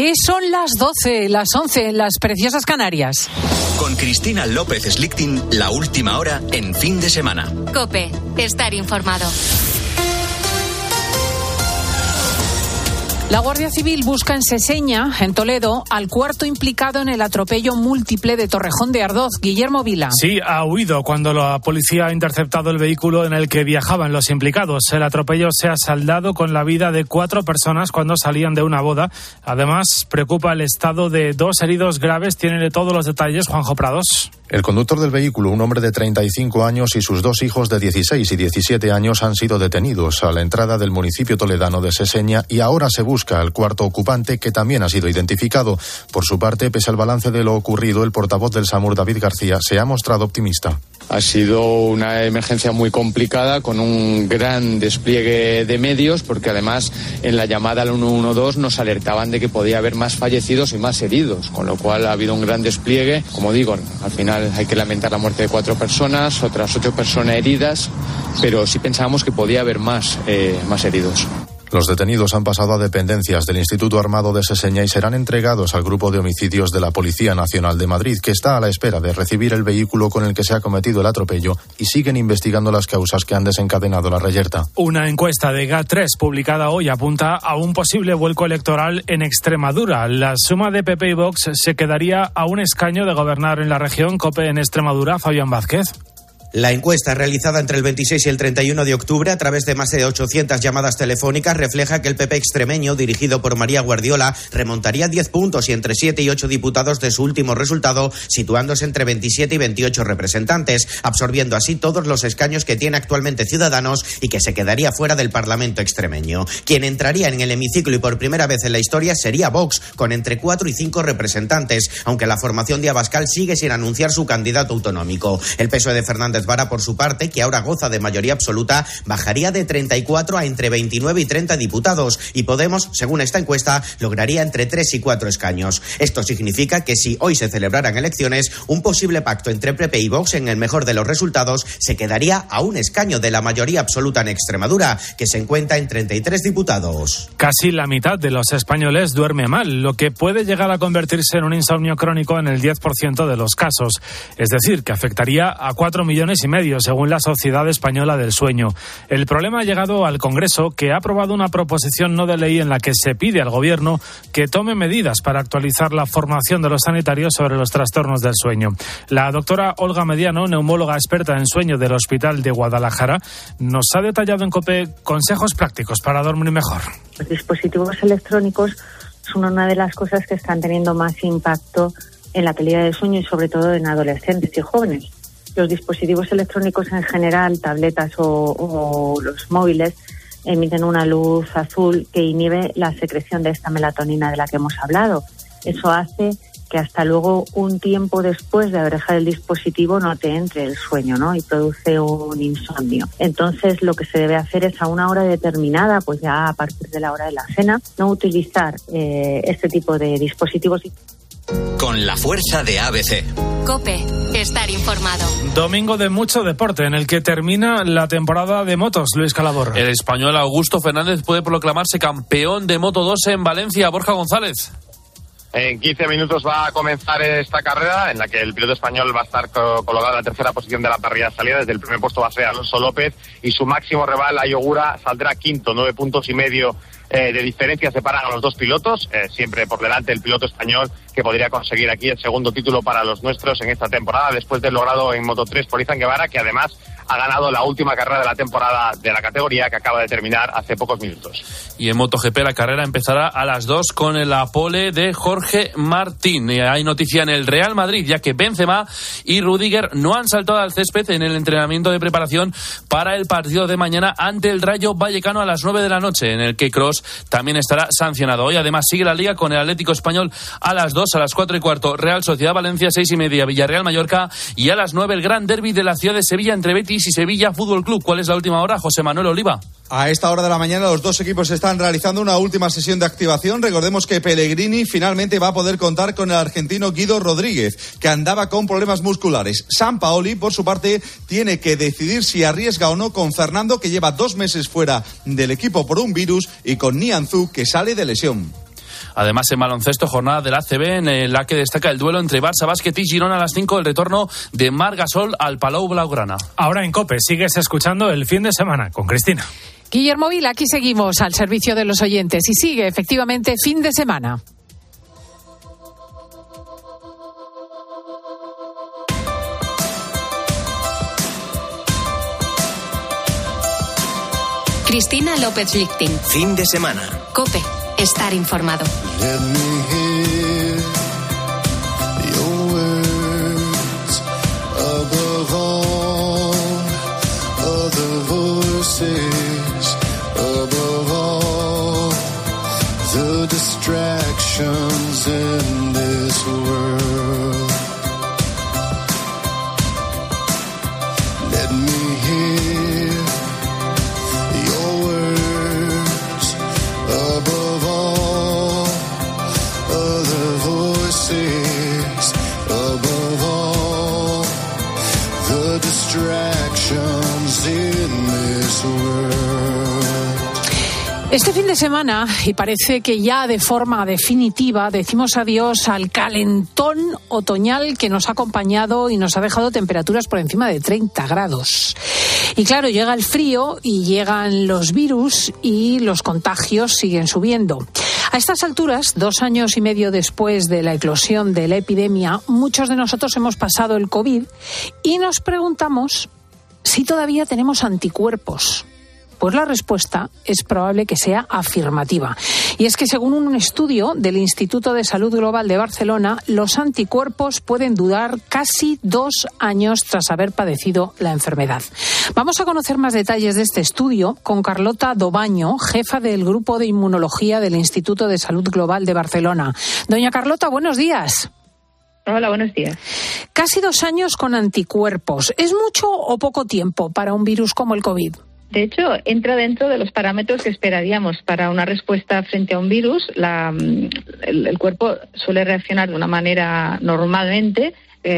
que son las 12, las 11 en las preciosas Canarias. Con Cristina López Slichting, la última hora en Fin de Semana. COPE, estar informado. La Guardia Civil busca en Seseña, en Toledo, al cuarto implicado en el atropello múltiple de Torrejón de Ardoz, Guillermo Vila. Sí, ha huido cuando la policía ha interceptado el vehículo en el que viajaban los implicados. El atropello se ha saldado con la vida de 4 personas cuando salían de una boda. Además, preocupa el estado de 2 heridos graves. Tiene todos los detalles Juanjo Prados. El conductor del vehículo, un hombre de 35 años y sus 2 hijos de 16 y 17 años han sido detenidos a la entrada del municipio toledano de Seseña y ahora se busca al cuarto ocupante, que también ha sido identificado. Por su parte, pese al balance de lo ocurrido, el portavoz del SAMUR, David García, se ha mostrado optimista. Ha sido una emergencia muy complicada, con un gran despliegue de medios, porque además en la llamada al 112 nos alertaban de que podía haber más fallecidos y más heridos, con lo cual ha habido un gran despliegue. Como digo, al final hay que lamentar la muerte de 4 personas, otras 8 personas heridas, pero sí pensábamos que podía haber más heridos. Los detenidos han pasado a dependencias del Instituto Armado de Seseña y serán entregados al Grupo de Homicidios de la Policía Nacional de Madrid, que está a la espera de recibir el vehículo con el que se ha cometido el atropello, y siguen investigando las causas que han desencadenado la reyerta. Una encuesta de GAT3 publicada hoy apunta a un posible vuelco electoral en Extremadura. La suma de PP y Vox se quedaría a un escaño de gobernar en la región. COPE en Extremadura, Fabián Vázquez. La encuesta realizada entre el 26 y el 31 de octubre a través de más de 800 llamadas telefónicas refleja que el PP extremeño, dirigido por María Guardiola, remontaría 10 puntos y entre 7 y 8 diputados de su último resultado, situándose entre 27 y 28 representantes, absorbiendo así todos los escaños que tiene actualmente Ciudadanos y que se quedaría fuera del Parlamento extremeño. Quien entraría en el hemiciclo y por primera vez en la historia sería Vox, con entre 4 y 5 representantes, aunque la formación de Abascal sigue sin anunciar su candidato autonómico. El PSOE de Fernández Vara, por su parte, que ahora goza de mayoría absoluta, bajaría de 34 a entre 29 y 30 diputados, y Podemos, según esta encuesta, lograría entre 3 y 4 escaños. Esto significa que si hoy se celebraran elecciones, un posible pacto entre PP y Vox, en el mejor de los resultados, se quedaría a un escaño de la mayoría absoluta en Extremadura, que se encuentra en 33 diputados. Casi la mitad de los españoles duerme mal, lo que puede llegar a convertirse en un insomnio crónico en el 10% de los casos. Es decir, que afectaría a 4,5 millones, según la Sociedad Española del Sueño. El problema ha llegado al Congreso, que ha aprobado una proposición no de ley en la que se pide al Gobierno que tome medidas para actualizar la formación de los sanitarios sobre los trastornos del sueño. La doctora Olga Mediano, neumóloga experta en sueño del Hospital de Guadalajara, nos ha detallado en COPE consejos prácticos para dormir mejor. Los dispositivos electrónicos son una de las cosas que están teniendo más impacto en la calidad del sueño y sobre todo en adolescentes y jóvenes. Los dispositivos electrónicos en general, tabletas o los móviles, emiten una luz azul que inhibe la secreción de esta melatonina de la que hemos hablado. Eso hace que hasta luego, un tiempo después de haber dejado el dispositivo, no te entre el sueño, ¿no? Y produce un insomnio. Entonces, lo que se debe hacer es, a una hora determinada, pues ya a partir de la hora de la cena, no utilizar este tipo de dispositivos. Con la fuerza de ABC. COPE, estar informado. Domingo de mucho deporte, en el que termina la temporada de motos, Luis Calabor. El español Augusto Fernández puede proclamarse campeón de Moto2 en Valencia. Borja González. En 15 minutos va a comenzar esta carrera, en la que el piloto español va a estar colocado en la tercera posición de la parrilla de salida. Desde el primer puesto va a ser Alonso López, y su máximo rival, Ayogura, saldrá quinto. 9,5 puntos de diferencia separan a los dos pilotos, siempre por delante el piloto español, que podría conseguir aquí el segundo título para los nuestros en esta temporada, después del logrado en Moto3 por Izan Guevara, que además ha ganado la última carrera de la temporada de la categoría, que acaba de terminar hace pocos minutos. Y en MotoGP la carrera empezará a las 2 con la pole de Jorge Martín. Hay noticia en el Real Madrid, ya que Benzema y Rudiger no han saltado al césped en el entrenamiento de preparación para el partido de mañana ante el Rayo Vallecano a las 9 de la noche, en el que Kroos también estará sancionado. Hoy además sigue la Liga con el Atlético Español a las 2, a las 4:15 Real Sociedad Valencia, 6:30 Villarreal Mallorca, y a las 9 el gran derbi de la ciudad de Sevilla entre Betis y Sevilla Fútbol Club. ¿Cuál es la última hora? José Manuel Oliva. A esta hora de la mañana los dos equipos están realizando una última sesión de activación. Recordemos que Pellegrini finalmente va a poder contar con el argentino Guido Rodríguez, que andaba con problemas musculares. Sampaoli, por su parte, tiene que decidir si arriesga o no con Fernando, que lleva 2 meses fuera del equipo por un virus, y con Nianzú, que sale de lesión. Además, en baloncesto, jornada del ACB en la que destaca el duelo entre Barça Básquet y Girona a las 5, el retorno de Marc Gasol al Palau Blaugrana. Ahora en COPE sigues escuchando El Fin de Semana con Cristina. Guillermo Vila, aquí seguimos al servicio de los oyentes y sigue efectivamente Fin de Semana. Cristina López Lichting. Fin de semana. COPE. Estar informado. Let me hear your words above all other voices, above all the distractions in this world. Let me hear your words above all other voices, above all the distractions in this world. Este fin de semana, y parece que ya de forma definitiva, decimos adiós al calentón otoñal que nos ha acompañado y nos ha dejado temperaturas por encima de 30 grados. Y claro, llega el frío y llegan los virus y los contagios siguen subiendo. A estas alturas, 2 años y medio después de la eclosión de la epidemia, muchos de nosotros hemos pasado el COVID y nos preguntamos si todavía tenemos anticuerpos. Pues la respuesta es probable que sea afirmativa. Y es que según un estudio del Instituto de Salud Global de Barcelona, los anticuerpos pueden durar casi 2 años tras haber padecido la enfermedad. Vamos a conocer más detalles de este estudio con Carlota Dobaño, jefa del Grupo de Inmunología del Instituto de Salud Global de Barcelona. Doña Carlota, buenos días. Hola, buenos días. Casi 2 años con anticuerpos. ¿Es mucho o poco tiempo para un virus como el COVID? De hecho, entra dentro de los parámetros que esperaríamos para una respuesta frente a un virus. El cuerpo suele reaccionar de una manera normalmente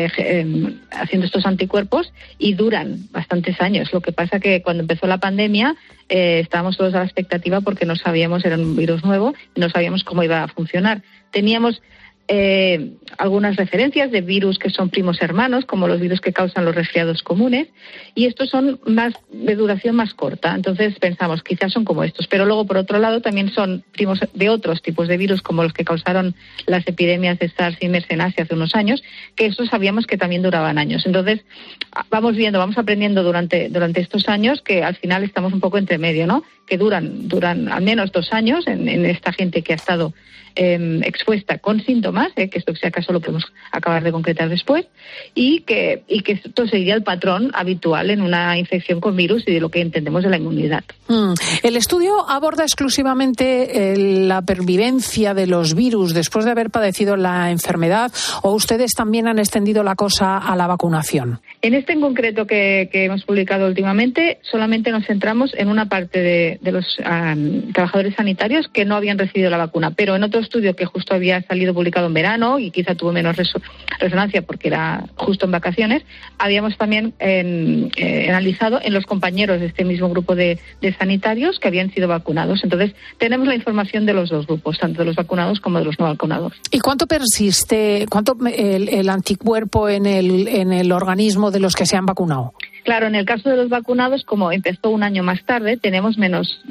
haciendo estos anticuerpos y duran bastantes años. Lo que pasa que cuando empezó la pandemia estábamos todos a la expectativa porque no sabíamos, era un virus nuevo, y no sabíamos cómo iba a funcionar. Teníamos algunas referencias de virus que son primos hermanos, como los virus que causan los resfriados comunes, y estos son más de duración más corta. Entonces pensamos, quizás son como estos, pero luego por otro lado también son primos de otros tipos de virus, como los que causaron las epidemias de SARS y MERS en Asia hace unos años, que estos sabíamos que también duraban años. Entonces vamos aprendiendo durante estos años que al final estamos un poco entre medio, ¿no? Que duran al menos 2 años en esta gente que ha estado expuesta con síntomas, que esto si acaso lo podemos acabar de concretar después, y que esto seguiría el patrón habitual en una infección con virus y de lo que entendemos de la inmunidad. ¿El estudio aborda exclusivamente la pervivencia de los virus después de haber padecido la enfermedad, o ustedes también han extendido la cosa a la vacunación? En este en concreto que hemos publicado últimamente, solamente nos centramos en una parte de los trabajadores sanitarios que no habían recibido la vacuna, pero en otro estudio que justo había salido publicado en verano y quizá tuvo menos resonancia porque era justo en vacaciones, habíamos también analizado en los compañeros de este mismo grupo de sanitarios que habían sido vacunados. Entonces, tenemos la información de los dos grupos, tanto de los vacunados como de los no vacunados. ¿Y cuánto persiste, el anticuerpo en el organismo de los que se han vacunado? Claro, en el caso de los vacunados, como empezó 1 año más tarde, tenemos menos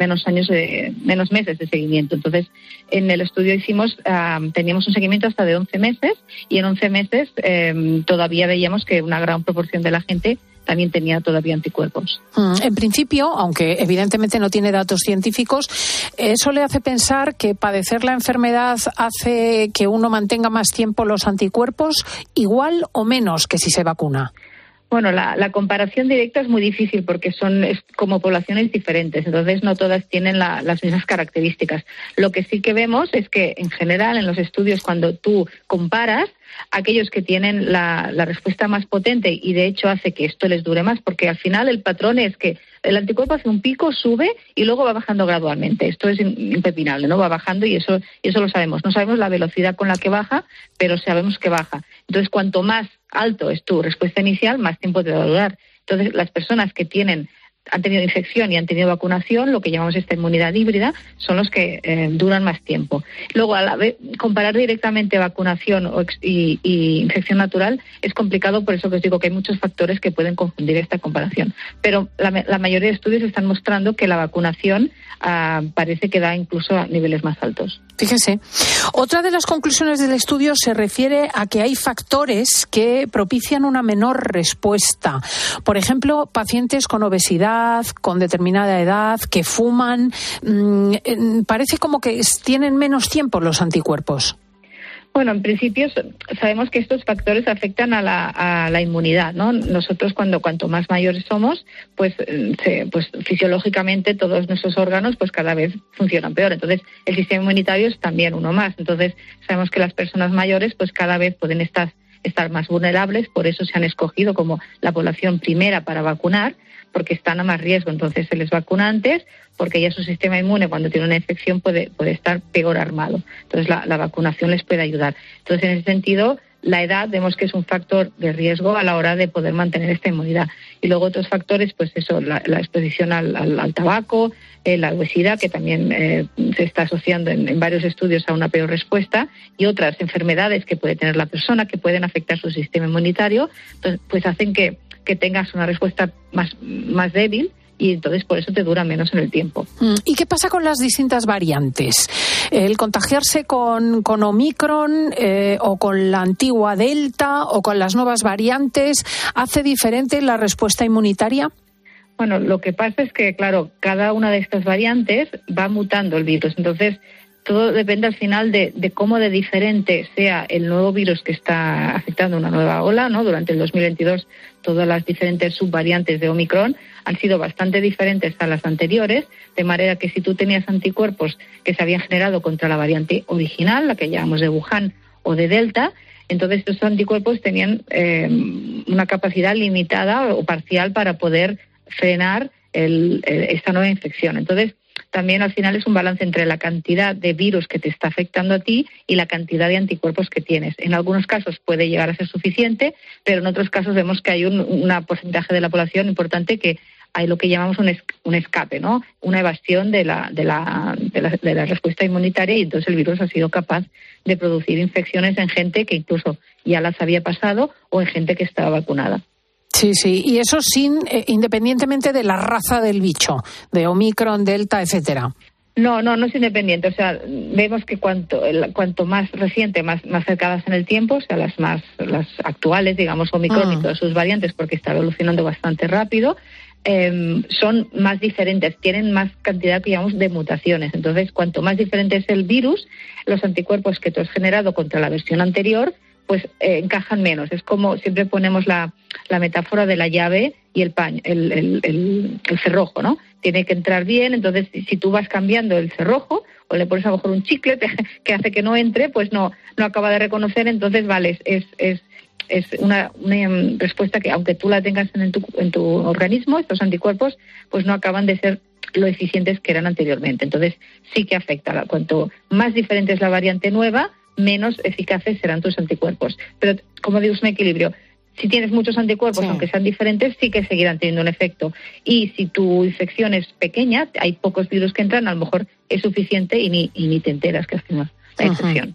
meses de seguimiento. Entonces, en el estudio teníamos un seguimiento hasta de 11 meses y en 11 meses todavía veíamos que una gran proporción de la gente también tenía todavía anticuerpos. En principio, aunque evidentemente no tiene datos científicos, eso le hace pensar que padecer la enfermedad hace que uno mantenga más tiempo los anticuerpos, igual o menos que si se vacuna. Bueno, la comparación directa es muy difícil porque son como poblaciones diferentes, entonces no todas tienen las mismas características. Lo que sí que vemos es que en general en los estudios cuando tú comparas, aquellos que tienen la respuesta más potente y de hecho hace que esto les dure más, porque al final el patrón es que el anticuerpo hace un pico, sube y luego va bajando gradualmente. Esto es impepinable, ¿no? Va bajando y eso lo sabemos. No sabemos la velocidad con la que baja, pero sabemos que baja. Entonces, cuanto más alto es tu respuesta inicial, más tiempo te va a durar. Entonces, las personas que tienen han tenido infección y han tenido vacunación, lo que llamamos esta inmunidad híbrida, son los que duran más tiempo. Luego, a la vez, comparar directamente vacunación y infección natural es complicado, por eso que os digo que hay muchos factores que pueden confundir esta comparación. Pero la mayoría de estudios están mostrando que la vacunación parece que da incluso a niveles más altos. Fíjese, otra de las conclusiones del estudio se refiere a que hay factores que propician una menor respuesta. Por ejemplo, pacientes con obesidad, con determinada edad, que fuman, parece como que tienen menos tiempo los anticuerpos. Bueno, en principio sabemos que estos factores afectan a la inmunidad, ¿no? Nosotros cuanto más mayores somos, pues fisiológicamente todos nuestros órganos pues cada vez funcionan peor. Entonces el sistema inmunitario es también uno más. Entonces sabemos que las personas mayores pues cada vez pueden estar más vulnerables, por eso se han escogido como la población primera para vacunar, porque están a más riesgo. Entonces se les vacuna antes, porque ya su sistema inmune cuando tiene una infección puede estar peor armado. Entonces la vacunación les puede ayudar. Entonces en ese sentido la edad vemos que es un factor de riesgo a la hora de poder mantener esta inmunidad. Y luego otros factores, pues eso, la exposición al tabaco, la obesidad, que también se está asociando en varios estudios a una peor respuesta, y otras enfermedades que puede tener la persona que pueden afectar su sistema inmunitario, entonces, pues hacen que tengas una respuesta más débil, y entonces por eso te dura menos en el tiempo. ¿Y qué pasa con las distintas variantes? ¿El contagiarse con Omicron o con la antigua Delta o con las nuevas variantes hace diferente la respuesta inmunitaria? Bueno, lo que pasa es que, claro, cada una de estas variantes va mutando el virus. Entonces, todo depende al final de cómo de diferente sea el nuevo virus que está afectando una nueva ola, ¿no? Durante el 2022, todas las diferentes subvariantes de Omicron han sido bastante diferentes a las anteriores, de manera que si tú tenías anticuerpos que se habían generado contra la variante original, la que llamamos de Wuhan o de Delta, entonces estos anticuerpos tenían una capacidad limitada o parcial para poder frenar esta nueva infección. Entonces, también al final es un balance entre la cantidad de virus que te está afectando a ti y la cantidad de anticuerpos que tienes. En algunos casos puede llegar a ser suficiente, pero en otros casos vemos que hay un porcentaje de la población importante que hay lo que llamamos un escape, ¿no? Una evasión de la respuesta inmunitaria, y entonces el virus ha sido capaz de producir infecciones en gente que incluso ya las había pasado o en gente que estaba vacunada. Sí, y eso independientemente de la raza del bicho, de Omicron, Delta, etcétera. No es independiente. O sea, vemos que cuanto más reciente, más cercanas en el tiempo, o sea, las actuales, digamos, Omicron y todas sus variantes, porque está evolucionando bastante rápido, son más diferentes, tienen más cantidad, digamos, de mutaciones. Entonces, cuanto más diferente es el virus, los anticuerpos que tú has generado contra la versión anterior, pues encajan menos. Es como siempre ponemos la metáfora de la llave y el paño, el cerrojo, ¿no? Tiene que entrar bien, entonces si tú vas cambiando el cerrojo o le pones a lo mejor un chicle que hace que no entre, pues no acaba de reconocer, entonces vale, es una respuesta que aunque tú la tengas en tu organismo, estos anticuerpos, pues no acaban de ser lo eficientes que eran anteriormente. Entonces sí que afecta. Cuanto más diferente es la variante nueva, menos eficaces serán tus anticuerpos. Pero, como digo, es un equilibrio. Si tienes muchos anticuerpos, aunque sean diferentes, sí que seguirán teniendo un efecto. Y si tu infección es pequeña, hay pocos virus que entran, a lo mejor es suficiente y ni te enteras que has tenido la infección.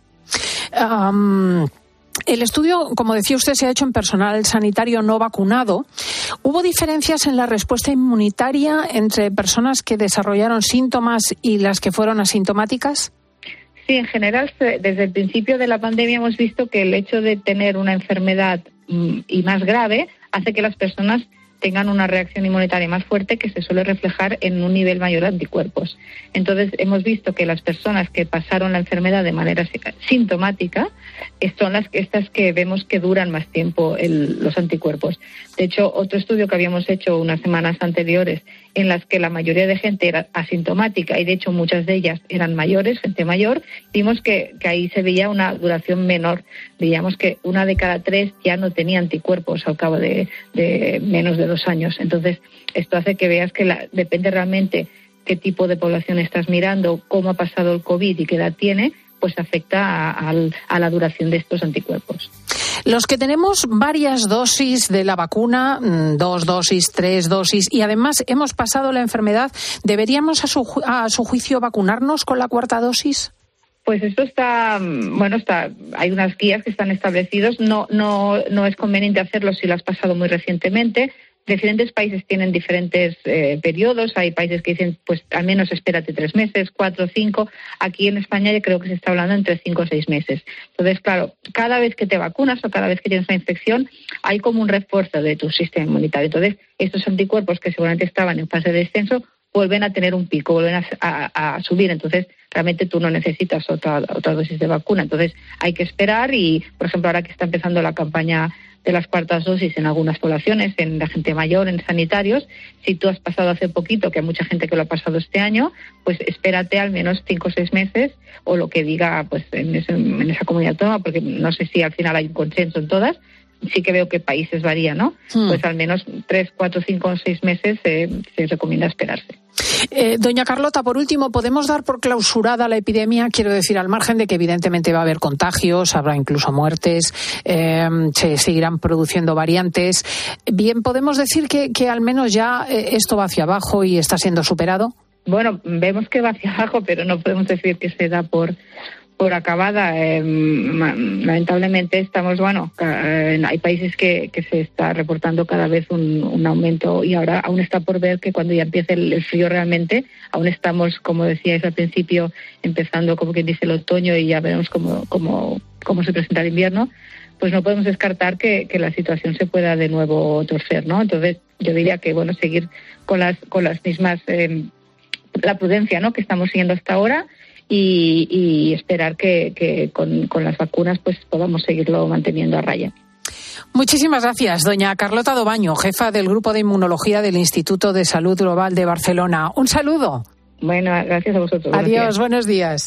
El estudio, como decía usted, se ha hecho en personal sanitario no vacunado. ¿Hubo diferencias en la respuesta inmunitaria entre personas que desarrollaron síntomas y las que fueron asintomáticas? Sí, en general, desde el principio de la pandemia hemos visto que el hecho de tener una enfermedad y más grave hace que las personas tengan una reacción inmunitaria más fuerte, que se suele reflejar en un nivel mayor de anticuerpos. Entonces, hemos visto que las personas que pasaron la enfermedad de manera sintomática son estas que vemos que duran más tiempo los anticuerpos. De hecho, otro estudio que habíamos hecho unas semanas anteriores, en las que la mayoría de gente era asintomática y de hecho muchas de ellas eran mayores, gente mayor, vimos que ahí se veía una duración menor. Veíamos que 1 de cada 3 ya no tenía anticuerpos al cabo de menos de 2 años. Entonces, esto hace que veas que depende realmente qué tipo de población estás mirando, cómo ha pasado el COVID y qué edad tiene, pues afecta a la duración de estos anticuerpos. Los que tenemos varias dosis de la vacuna, 2 dosis, 3 dosis, y además hemos pasado la enfermedad, ¿deberíamos a su juicio vacunarnos con la 4ª dosis? Pues esto hay unas guías que están establecidos. No es conveniente hacerlo si lo has pasado muy recientemente. Diferentes países tienen diferentes periodos. Hay países que dicen, pues al menos espérate 3 meses, 4, 5. Aquí en España yo creo que se está hablando entre 5 o 6 meses. Entonces, claro, cada vez que te vacunas o cada vez que tienes una infección, hay como un refuerzo de tu sistema inmunitario. Entonces, estos anticuerpos que seguramente estaban en fase de descenso vuelven a tener un pico, vuelven a subir. Entonces, realmente tú no necesitas otra dosis de vacuna. Entonces, hay que esperar y, por ejemplo, ahora que está empezando la campaña de las 4ª dosis en algunas poblaciones, en la gente mayor, en sanitarios, si tú has pasado hace poquito, que hay mucha gente que lo ha pasado este año, pues espérate al menos 5 o 6 meses, o lo que diga pues en esa comunidad autónoma, porque no sé si al final hay un consenso en todas. Sí que veo que países varían, ¿no? Pues al menos 3, 4, 5 o 6 meses se recomienda esperarse. Doña Carlota, por último, ¿podemos dar por clausurada la epidemia? Quiero decir, al margen de que evidentemente va a haber contagios, habrá incluso muertes, se seguirán produciendo variantes. Bien, ¿podemos decir que al menos ya esto va hacia abajo y está siendo superado? Bueno, vemos que va hacia abajo, pero no podemos decir que se da por acabada. Lamentablemente hay países que se está reportando cada vez un aumento, y ahora aún está por ver que cuando ya empiece el frío realmente, aún estamos, como decíais al principio, empezando como quien dice el otoño, y ya veremos cómo se presenta el invierno. Pues no podemos descartar que la situación se pueda de nuevo torcer, ¿no? Entonces yo diría que seguir con las mismas la prudencia, ¿no?, que estamos siguiendo hasta ahora, y esperar que con las vacunas pues podamos seguirlo manteniendo a raya. Muchísimas gracias, doña Carlota Dobaño, jefa del Grupo de Inmunología del Instituto de Salud Global de Barcelona. Un saludo. Bueno, gracias a vosotros. Adiós, buenos días.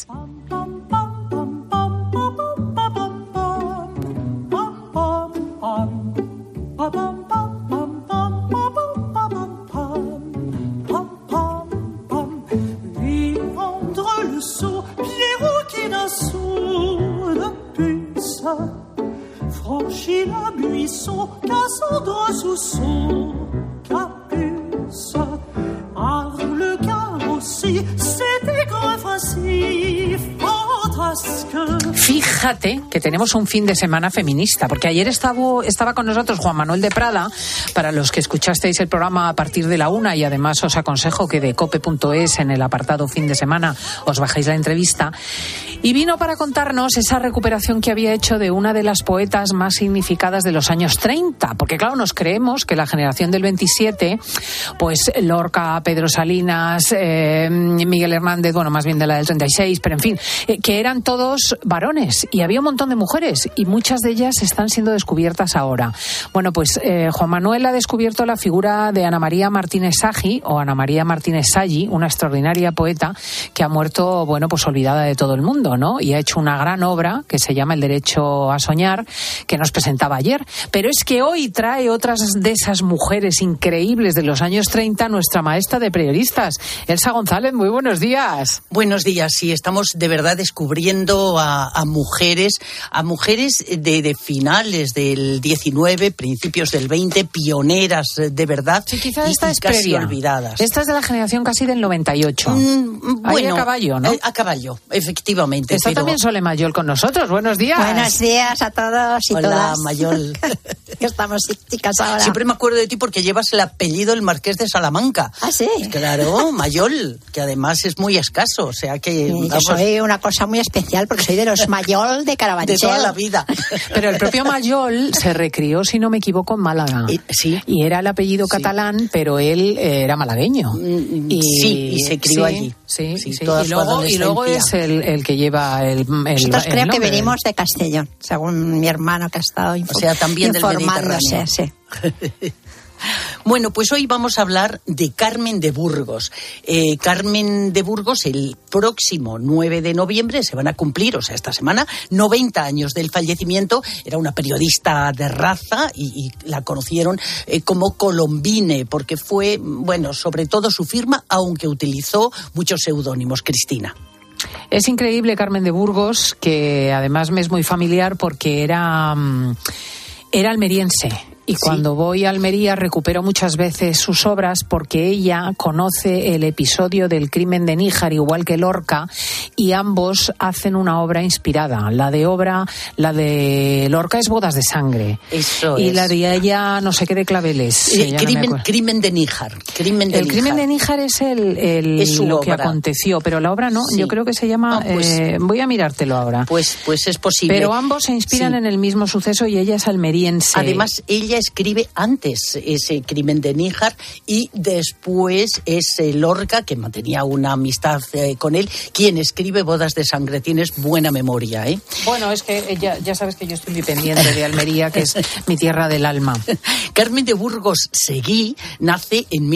Franchit la buisson, Cassandre sous son capuce. Avant le carrossier, c'était grand facile, fantasque. Fíjate que tenemos un fin de semana feminista, porque ayer estaba con nosotros Juan Manuel de Prada. Para los que escuchasteis el programa a partir de la 1, y además os aconsejo que de cope.es, en el apartado fin de semana, os bajéis la entrevista. Y vino para contarnos esa recuperación que había hecho de una de las poetas más significadas de los años 30. Porque claro, nos creemos que la generación del 27, pues Lorca, Pedro Salinas, Miguel Hernández, bueno, más bien de la del 36, pero en fin, que eran todos varones. Y había un montón de mujeres, y muchas de ellas están siendo descubiertas ahora. Bueno, pues Juan Manuel ha descubierto la figura de Ana María Martínez Sagi, o Ana María Martínez Saggi, una extraordinaria poeta que ha muerto, bueno, pues olvidada de todo el mundo, ¿no? Y ha hecho una gran obra que se llama El derecho a soñar, que nos presentaba ayer. Pero es que hoy trae otras de esas mujeres increíbles de los años 30, nuestra maestra de periodistas, Elsa González. Muy buenos días. Buenos días. Sí, estamos de verdad descubriendo a mujeres de finales del 19, principios del 20, pioneras de verdad, sí, quizás esta es casi previa. Olvidadas. Esta es de la generación casi del 98. Bueno, a caballo, ¿no? A caballo, efectivamente. Está también Sole Mayol con nosotros. Buenos días. Buenos días a todos y hola, todas. Mayol. Estamos chicas ahora. Siempre me acuerdo de ti porque llevas el apellido el Marqués de Salamanca. ¿Ah, sí? Claro, Mayol, que además es muy escaso, o sea que... Yo soy una cosa muy especial porque soy de los Mayol de Carabanchel. De toda la vida. Pero el propio Mayol se recrió, si no me equivoco, en Málaga. Sí. Y era el apellido catalán, pero él era malagueño. Y se crió allí. Sí. Y luego es el que lleva el Nosotros creo nombre. que venimos de Castellón, según mi hermano que ha estado también informándose. Del sí. Bueno, pues hoy vamos a hablar de Carmen de Burgos. Carmen de Burgos, el próximo 9 de noviembre se van a cumplir, o sea, esta semana, 90 años del fallecimiento. Era una periodista de raza y la conocieron como Colombine, porque fue, bueno, sobre todo su firma, aunque utilizó muchos seudónimos. Cristina. Es increíble Carmen de Burgos, que además me es muy familiar porque era almeriense. Y cuando voy a Almería recupero muchas veces sus obras porque ella conoce el episodio del crimen de Níjar, igual que Lorca, y ambos hacen una obra inspirada. La de Lorca es Bodas de Sangre. Eso y es. la de ella no sé qué de Claveles. Crimen de Níjar. Crimen de Níjar es lo que aconteció, pero la obra no. Sí. Yo creo que se llama... voy a mirártelo ahora. Pues es posible. Pero ambos se inspiran en el mismo suceso y ella es almeriense. Además, ella escribe antes ese Crimen de Níjar y después es Lorca, que mantenía una amistad con él, quien escribe Bodas de Sangre. Tienes buena memoria, ¿eh? Bueno, es que ya sabes que yo estoy muy pendiente de Almería, que es mi tierra del alma. Carmen de Burgos Seguí nace en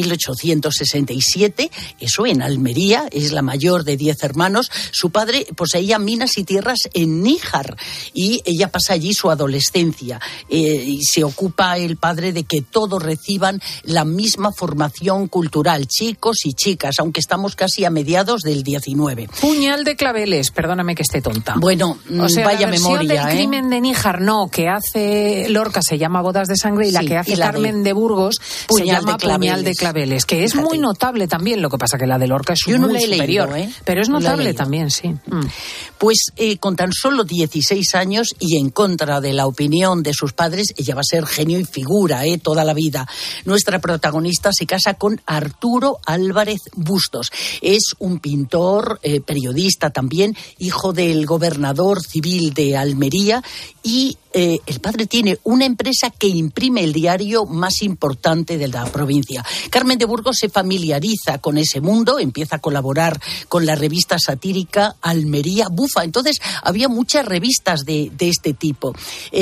1867, eso en Almería, es la mayor de 10 hermanos. Su padre poseía minas y tierras en Níjar y ella pasa allí su adolescencia y se ocupa el padre de que todos reciban la misma formación cultural, chicos y chicas, aunque estamos casi a mediados del 19. Puñal de Claveles, perdóname que esté tonta. Bueno, o sea, vaya la versión memoria, del Crimen de Níjar, no, que hace Lorca se llama Bodas de Sangre y la que hace Carmen de Burgos se llama Puñal de Claveles, que es muy notable también, lo que pasa que la de Lorca es muy superior, pero es notable también, sí. Pues con tan solo 16 años y en contra de la opinión de sus padres, ella va a ser genio y figura toda la vida. Nuestra protagonista se casa con Arturo Álvarez Bustos. Es un pintor, periodista también, hijo del gobernador civil de Almería y el padre tiene una empresa que imprime el diario más importante de la provincia. Carmen de Burgos se familiariza con ese mundo, empieza a colaborar con la revista satírica Almería Bufa. Entonces había muchas revistas de este tipo.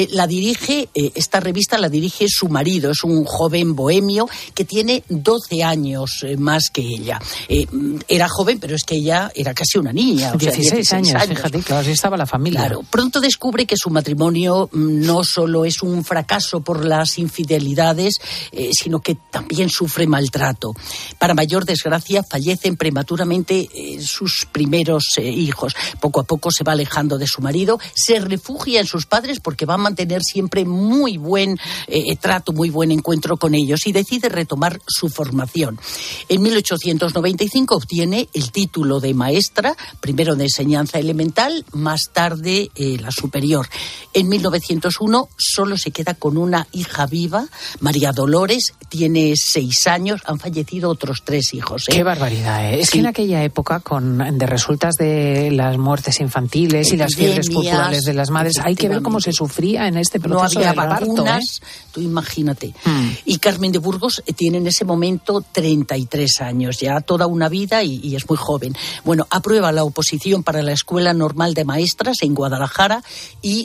Esta revista la dirige su marido, es un joven bohemio que tiene 12 años más que ella. Era joven, pero es que ella era casi una niña. 16 años, fíjate, claro, así estaba la familia. Claro, pronto descubre que su matrimonio no solo es un fracaso por las infidelidades, sino que también sufre maltrato. Para mayor desgracia, fallecen prematuramente sus primeros hijos. Poco a poco se va alejando de su marido, se refugia en sus padres porque va a mantener siempre muy buen trato, muy buen encuentro con ellos y decide retomar su formación. En 1895 obtiene el título de maestra, primero de enseñanza elemental, más tarde la superior. En 1901 solo se queda con una hija viva, María Dolores, tiene 6 años, han fallecido otros 3 hijos. Qué barbaridad, ¿eh? Es que en aquella época, de resultas de las muertes infantiles y las fiebres culturales de las madres, hay que ver cómo se sufría en este proceso de parto. Tú imagínate. Y Carmen de Burgos tiene en ese momento 33 años, ya toda una vida y es muy joven. Bueno, aprueba la oposición para la Escuela Normal de Maestras en Guadalajara y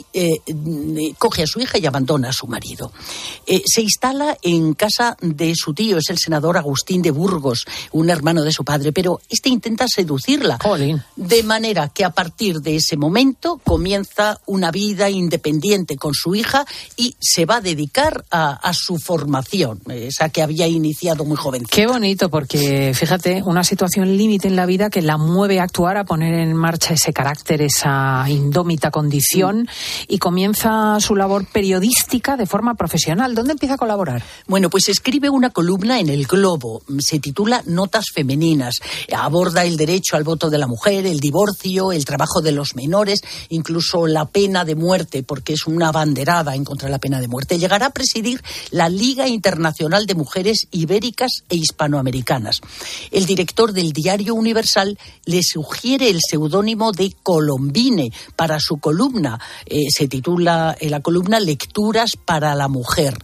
coge a su hija y abandona a su marido. Se instala en casa de su tío, es el senador Agustín de Burgos, un hermano de su padre, pero este intenta seducirla. Jolín. De manera que a partir de ese momento comienza una vida independiente con su hija y se va a dedicar a su formación, esa que había iniciado muy joven. Qué bonito, porque fíjate, una situación límite en la vida que la mueve a actuar, a poner en marcha ese carácter, esa indómita condición, y comienza su labor periodística de forma profesional. ¿Dónde empieza a colaborar? Bueno, pues escribe una columna en El Globo, se titula Notas Femeninas, aborda el derecho al voto de la mujer, el divorcio, el trabajo de los menores, incluso la pena de muerte, porque es una abanderada en contra de la pena de muerte. Llegará a presidir la Liga Internacional de Mujeres Ibéricas e Hispanoamericanas. El director del Diario Universal le sugiere el seudónimo de Colombine para su columna. Se titula la columna Lecturas para la Mujer.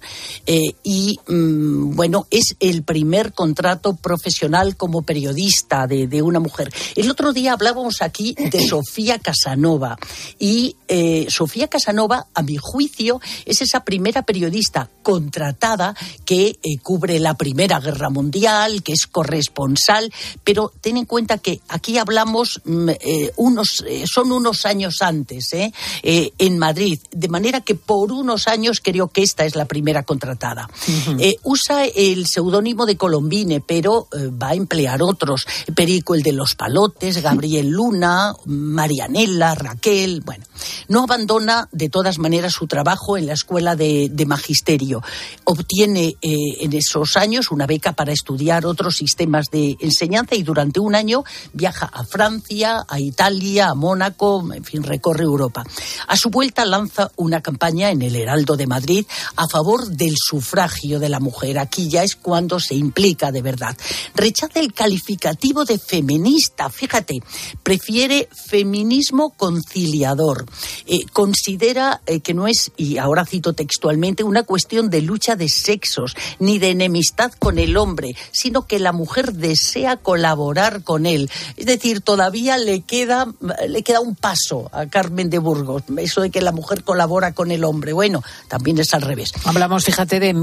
Bueno, es el primer contrato profesional como periodista de una mujer. El otro día hablábamos aquí de Sofía Casanova y Sofía Casanova, a mi juicio, es esa primera periodista contratada que cubre la Primera Guerra Mundial, que es corresponsal, pero ten en cuenta que aquí hablamos son unos años antes, en Madrid, de manera que por unos años creo que esta es la primera contratada. usa el seudónimo de Colombine, pero va a emplear otros. Perico, el de los Palotes, Gabriel Luna, Marianela, Raquel. Bueno, no abandona de todas maneras su trabajo en la escuela de magisterio. Obtiene en esos años una beca para estudiar otros sistemas de enseñanza y durante un año viaja a Francia, a Italia, a Mónaco, en fin, recorre Europa. A su vuelta lanza una campaña en el Heraldo de Madrid a favor del sufragio de la mujer. Aquí ya es cuando se implica de verdad. Rechaza el calificativo de feminista, fíjate, prefiere feminismo conciliador. Considera que no es, y ahora cito textualmente, una cuestión de lucha de sexos ni de enemistad con el hombre, sino que la mujer desea colaborar con él. Es decir, todavía le queda un paso a Carmen de Burgos, eso de que la mujer colabora con el hombre. Bueno, también es al revés. Hablamos, fíjate, de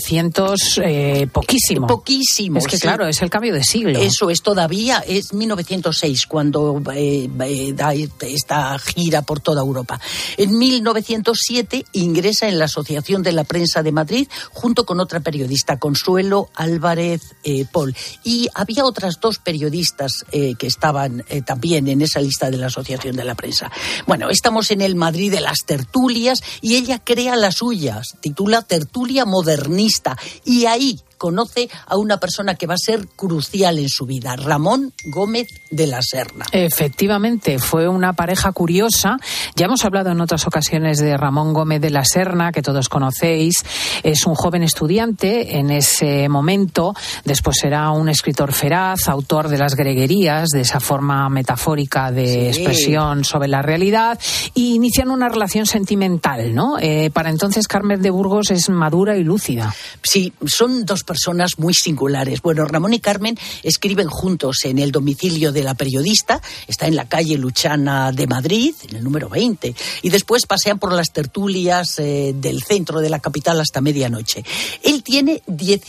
1900, poquísimo. Poquísimo. Es que sí. Claro, es el cambio de siglo. Eso es, todavía es 1906 cuando da esta gira por toda Europa. En 1907 ingresa en la Asociación de la Prensa de Madrid junto con otra periodista, Consuelo Álvarez Pol. Y había otras dos periodistas que estaban también en esa lista de la Asociación de la Prensa. Bueno, estamos en el Madrid de las tertulias y ella crea las suyas, titula Tertulia Modernista, y ahí conoce a una persona que va a ser crucial en su vida, Ramón Gómez de la Serna. Efectivamente, fue una pareja curiosa. Ya hemos hablado en otras ocasiones de Ramón Gómez de la Serna, que todos conocéis. Es un joven estudiante en ese momento. Después será un escritor feraz, autor de las greguerías, de esa forma metafórica de expresión sobre la realidad, y inician una relación sentimental, ¿no? Para entonces Carmen de Burgos es madura y lúcida. Sí, son dos personas muy singulares. Bueno, Ramón y Carmen escriben juntos en el domicilio de la periodista, está en la calle Luchana de Madrid, en el número 20, y después pasean por las tertulias del centro de la capital hasta medianoche. Él tiene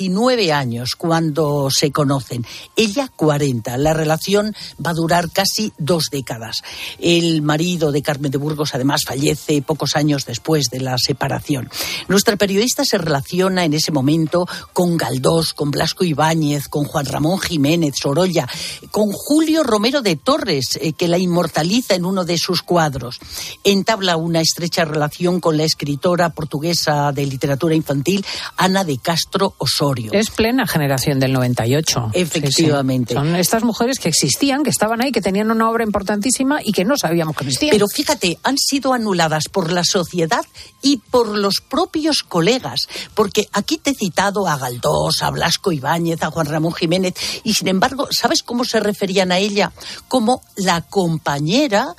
19 años cuando se conocen, ella 40. La relación va a durar casi 2 décadas. El marido de Carmen de Burgos, además, fallece pocos años después de la separación. Nuestra periodista se relaciona en ese momento con Galdós, con Blasco Ibáñez, con Juan Ramón Jiménez Sorolla, con Julio Romero de Torres, que la inmortaliza en uno de sus cuadros. Entabla una estrecha relación con la escritora portuguesa de literatura infantil, Ana de Castro Osorio. Es plena generación del 98. Efectivamente. Sí. Son estas mujeres que existían, que estaban ahí, que tenían una obra importantísima y que no sabíamos que existían. Pero fíjate, han sido anuladas por la sociedad y por los propios colegas, porque aquí te he citado a Galdós, a Blasco Ibáñez, a Juan Ramón Jiménez, y sin embargo, ¿sabes cómo se referían a ella? Como la compañera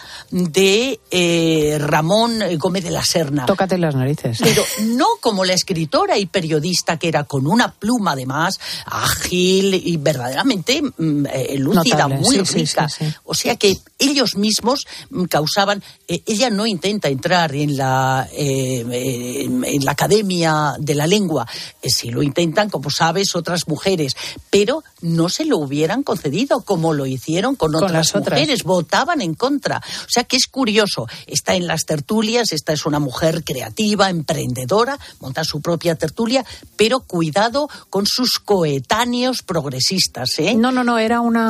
de Ramón Gómez de la Serna. Tócate las narices. Pero no como la escritora y periodista que era, con una pluma además, ágil y verdaderamente lúcida, notable, muy rica. Sí. O sea que ellos mismos causaban... ella no intenta entrar en la Academia de la Lengua. Sí lo intentan, como sabes, otras mujeres, pero no se lo hubieran concedido como lo hicieron con otras mujeres. Votaban en contra. O sea que es curioso. Está en las tertulias, esta es una mujer creativa, emprendedora, monta su propia tertulia, pero cuidado con sus coetáneos progresistas, ¿eh? No, era un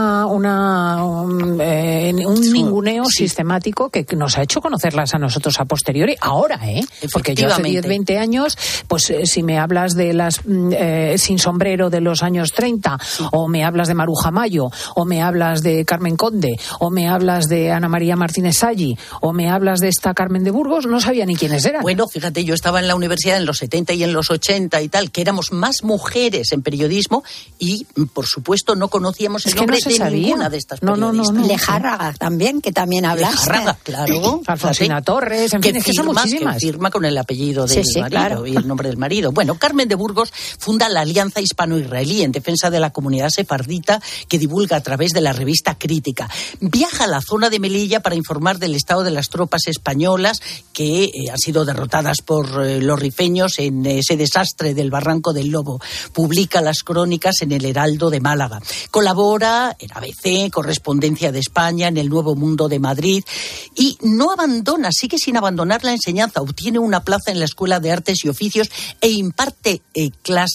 ninguneo sistemático que nos ha hecho conocerlas a nosotros a posteriori, ahora, porque yo hace 10, 20 años, pues si me hablas de las sin sombrero de los años 30, o me hablas de Maruja Mayo, o me hablas de Carmen Conde, o me hablas de Ana María Martínez Salli, o me hablas de esta Carmen de Burgos, no sabía ni quiénes eran. Bueno, fíjate, yo estaba en la universidad en los 70 y en los 80 y tal, que éramos más mujeres en periodismo y, por supuesto, no conocíamos el nombre de ninguna de estas periodistas. No. Lejárraga también, que también hablaste. Lejárraga, claro. Alfonsina Torres, en fin, es que son muchísimas. Que firma con el apellido del marido, claro, y el nombre del marido. Bueno, Carmen de Burgos funda la Alianza Hispano-Israelí en defensa de la comunidad sefardita, que divulga a través de la revista Crítica. Viaja a la zona de Melilla para informar del estado de las tropas españolas que han sido derrotadas por los rifeños en ese desastre del Barranco del Lobo. Publica las crónicas en el Heraldo de Málaga. Colabora en ABC, Correspondencia de España, en el Nuevo Mundo de Madrid, y no abandona, sigue sin abandonar la enseñanza. Obtiene una plaza en la Escuela de Artes y Oficios e imparte clases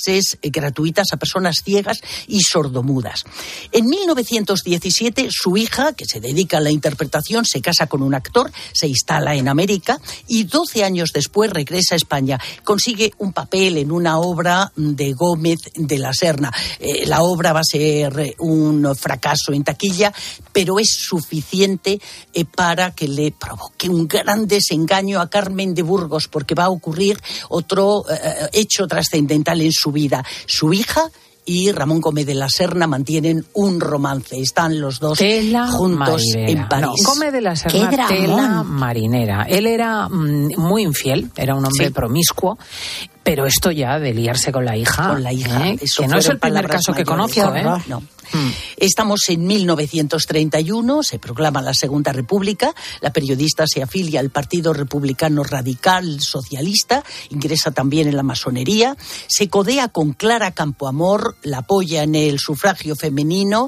gratuitas a personas ciegas y sordomudas. En 1917, su hija, que se dedica a la interpretación, se casa con un actor, se instala en América y 12 años después regresa a España. Consigue un papel en una obra de Gómez de la Serna. La obra va a ser un fracaso en taquilla, pero es suficiente para que le provoque un gran desengaño a Carmen de Burgos, porque va a ocurrir otro hecho trascendental en su vida. Su hija y Ramón Gómez de la Serna mantienen un romance. Están los dos juntos en París. No, Gómez de la Serna, tela marinera. Él era muy infiel, era un hombre promiscuo, pero esto ya de liarse con la hija, que no es el primer caso que conozco, No. Estamos en 1931, se proclama la Segunda República, la periodista se afilia al Partido Republicano Radical Socialista, ingresa también en la masonería, se codea con Clara Campoamor, la apoya en el sufragio femenino,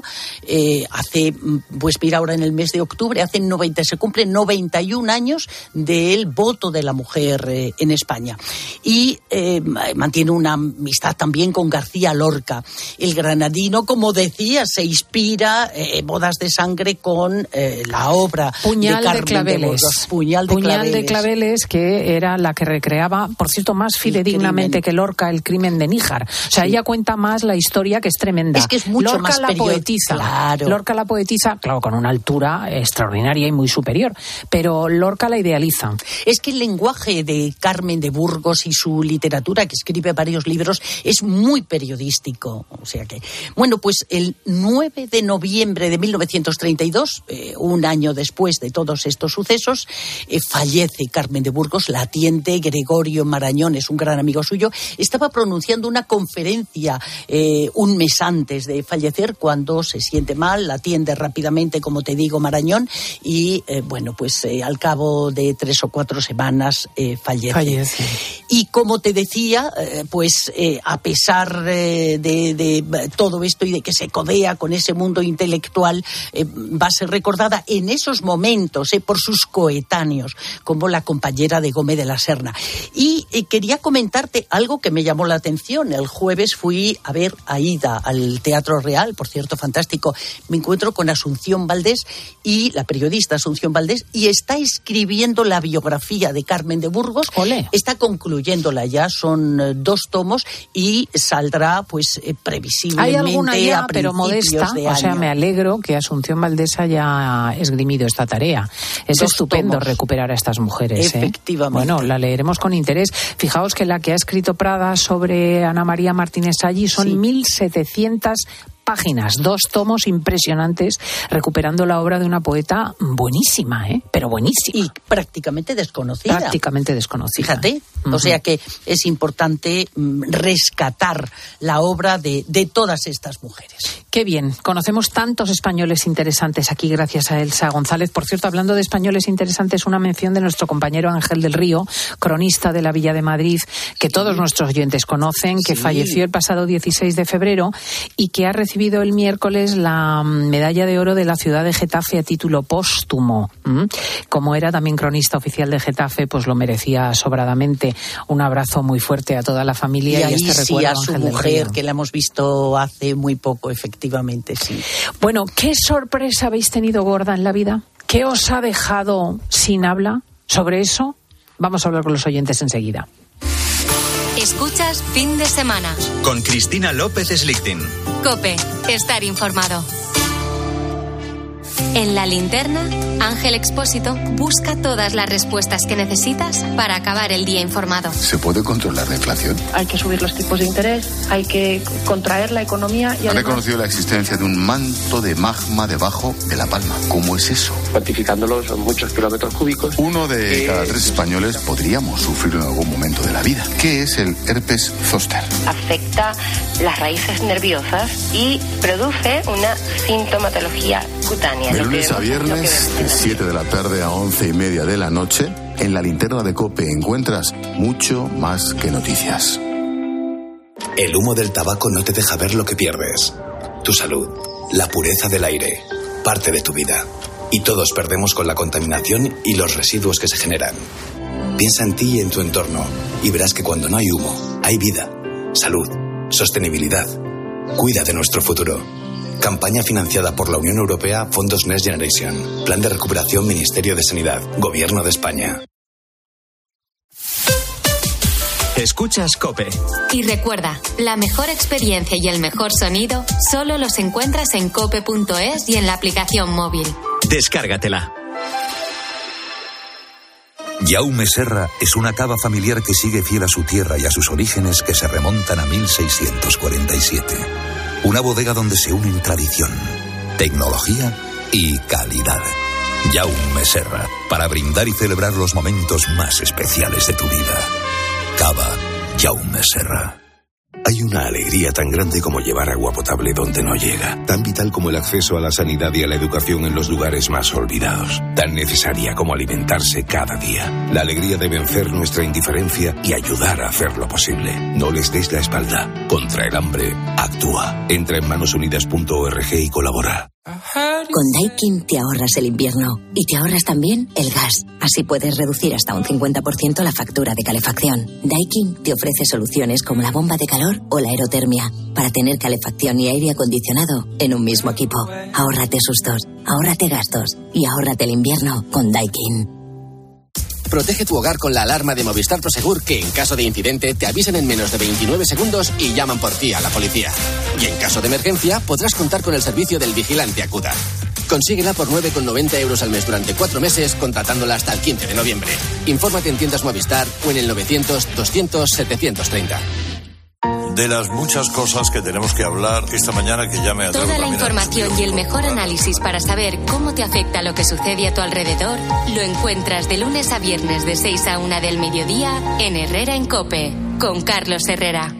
ahora en el mes de octubre, se cumplen 91 años del voto de la mujer en España. Y mantiene una amistad también con García Lorca. El granadino, como decía, se inspira Bodas de Sangre con la obra Puñal de Carmen de Claveles. de Burgos. Puñal de Claveles, que era la que recreaba, por cierto, más fidedignamente que Lorca, el crimen de Níjar. O sea, ella cuenta más la historia, que es tremenda. Es que es mucho Lorca más la poetiza. Claro. Lorca la poetiza, claro, con una altura extraordinaria y muy superior, pero Lorca la idealiza. Es que el lenguaje de Carmen de Burgos y su literatura, que escribe varios libros, es muy periodístico. O sea que, bueno, pues el 9 de noviembre de 1932, un año después de todos estos sucesos, fallece Carmen de Burgos. La atiende Gregorio Marañón, es un gran amigo suyo. Estaba pronunciando una conferencia un mes antes de fallecer, cuando se siente mal, la atiende rápidamente, como te digo, Marañón, y al cabo de 3 o 4 semanas fallece. Y como te decía, a pesar de todo esto y de que se codea con ese mundo intelectual, va a ser recordada en esos momentos por sus coetáneos, como la compañera de Gómez de la Serna. Y quería comentarte algo que me llamó la atención. El jueves fui a ver a Aída al Teatro Real, por cierto, fantástico. Me encuentro con Asunción Valdés, y la periodista Asunción Valdés, y está escribiendo la biografía de Carmen de Burgos. ¡Olé! Está concluyéndola ya, son 2 tomos, y saldrá previsiblemente. Hay alguna ya, pero modesta, de año. O sea, me alegro que Asunción Valdés haya esgrimido esta tarea. Es estupendo recuperar a estas mujeres. Efectivamente. Bueno, la leeremos con interés. Fijaos que la que ha escrito Prada sobre Ana María Martínez Allí son 1.700 páginas, 2 tomos impresionantes, recuperando la obra de una poeta buenísima, pero buenísima. Y prácticamente desconocida. Fíjate. Uh-huh. O sea que es importante rescatar la obra de todas estas mujeres. Qué bien. Conocemos tantos españoles interesantes aquí gracias a Elsa González. Por cierto, hablando de españoles interesantes, una mención de nuestro compañero Ángel del Río, cronista de la Villa de Madrid, que todos nuestros oyentes conocen, que falleció el pasado 16 de febrero y que ha recibido el miércoles la medalla de oro de la ciudad de Getafe a título póstumo. Como era también cronista oficial de Getafe, pues lo merecía sobradamente. Un abrazo muy fuerte a toda la familia y este recuerdo a su mujer, que la hemos visto hace muy poco, efectivamente, sí. Bueno, ¿qué sorpresa habéis tenido gorda en la vida? ¿Qué os ha dejado sin habla? Sobre eso vamos a hablar con los oyentes enseguida. Escuchas Fin de Semana con Cristina López Slichting. COPE, estar informado. En La Linterna, Ángel Expósito busca todas las respuestas que necesitas para acabar el día informado. ¿Se puede controlar la inflación? Hay que subir los tipos de interés, hay que contraer la economía y Han reconocido la existencia de un manto de magma debajo de La Palma. ¿Cómo es eso? Cuantificándolo son muchos kilómetros cúbicos. 1 de cada 3 españoles podríamos sufrirlo en algún momento de la vida. ¿Qué es el herpes zóster? Afecta las raíces nerviosas y produce una sintomatología cutánea. De lunes a viernes, de 7 de la tarde a 11:30 de la noche, en La Linterna de COPE encuentras mucho más que noticias. El humo del tabaco no te deja ver lo que pierdes. Tu salud, la pureza del aire, parte de tu vida. Y todos perdemos con la contaminación y los residuos que se generan. Piensa en ti y en tu entorno y verás que cuando no hay humo, hay vida, salud Sostenibilidad. Cuida de nuestro futuro. Campaña financiada por la Unión Europea, Fondos Next Generation. Plan de recuperación, Ministerio de Sanidad, Gobierno de España. Escuchas COPE. Y recuerda, la mejor experiencia y el mejor sonido solo los encuentras en cope.es y en la aplicación móvil. Descárgatela. Jaume Serra es una cava familiar que sigue fiel a su tierra y a sus orígenes que se remontan a 1647. Una bodega donde se unen tradición, tecnología y calidad. Jaume Serra, para brindar y celebrar los momentos más especiales de tu vida. Cava Jaume Serra. Hay una alegría tan grande como llevar agua potable donde no llega, tan vital como el acceso a la sanidad y a la educación en los lugares más olvidados, tan necesaria como alimentarse cada día. La alegría de vencer nuestra indiferencia y ayudar a hacerlo posible. No les des la espalda. Contra el hambre, actúa. Entra en manosunidas.org y colabora. Con Daikin te ahorras el invierno y te ahorras también el gas. Así puedes reducir hasta un 50% la factura de calefacción. Daikin te ofrece soluciones como la bomba de calor o la aerotermia para tener calefacción y aire acondicionado en un mismo equipo. Ahórrate sustos, ahórrate gastos y ahórrate el invierno con Daikin. Protege tu hogar con la alarma de Movistar Prosegur, que en caso de incidente te avisan en menos de 29 segundos y llaman por ti a la policía. Y en caso de emergencia podrás contar con el servicio del vigilante Acuda. Consíguela por 9,90 euros al mes durante 4 meses, contratándola hasta el 15 de noviembre. Infórmate en tiendas Movistar o en el 900-200-730. De las muchas cosas que tenemos que hablar esta mañana, que ya me atrevo. Toda la información y el mejor análisis para saber cómo te afecta lo que sucede a tu alrededor lo encuentras de lunes a viernes de 6 a 1 del mediodía en Herrera en COPE, con Carlos Herrera.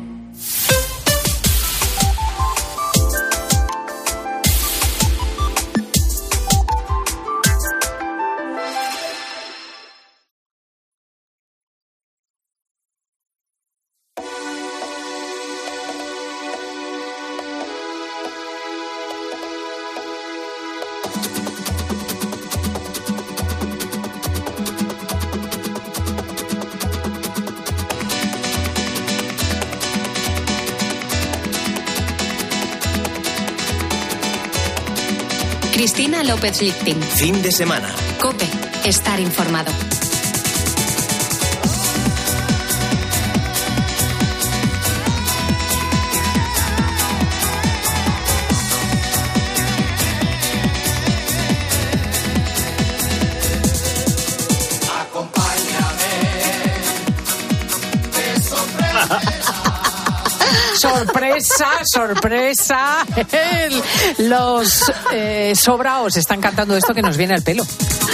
Cristina López Lichting. Fin de semana. COPE. Estar informado. Sorpresa, sorpresa. Los sobraos están cantando esto que nos viene al pelo.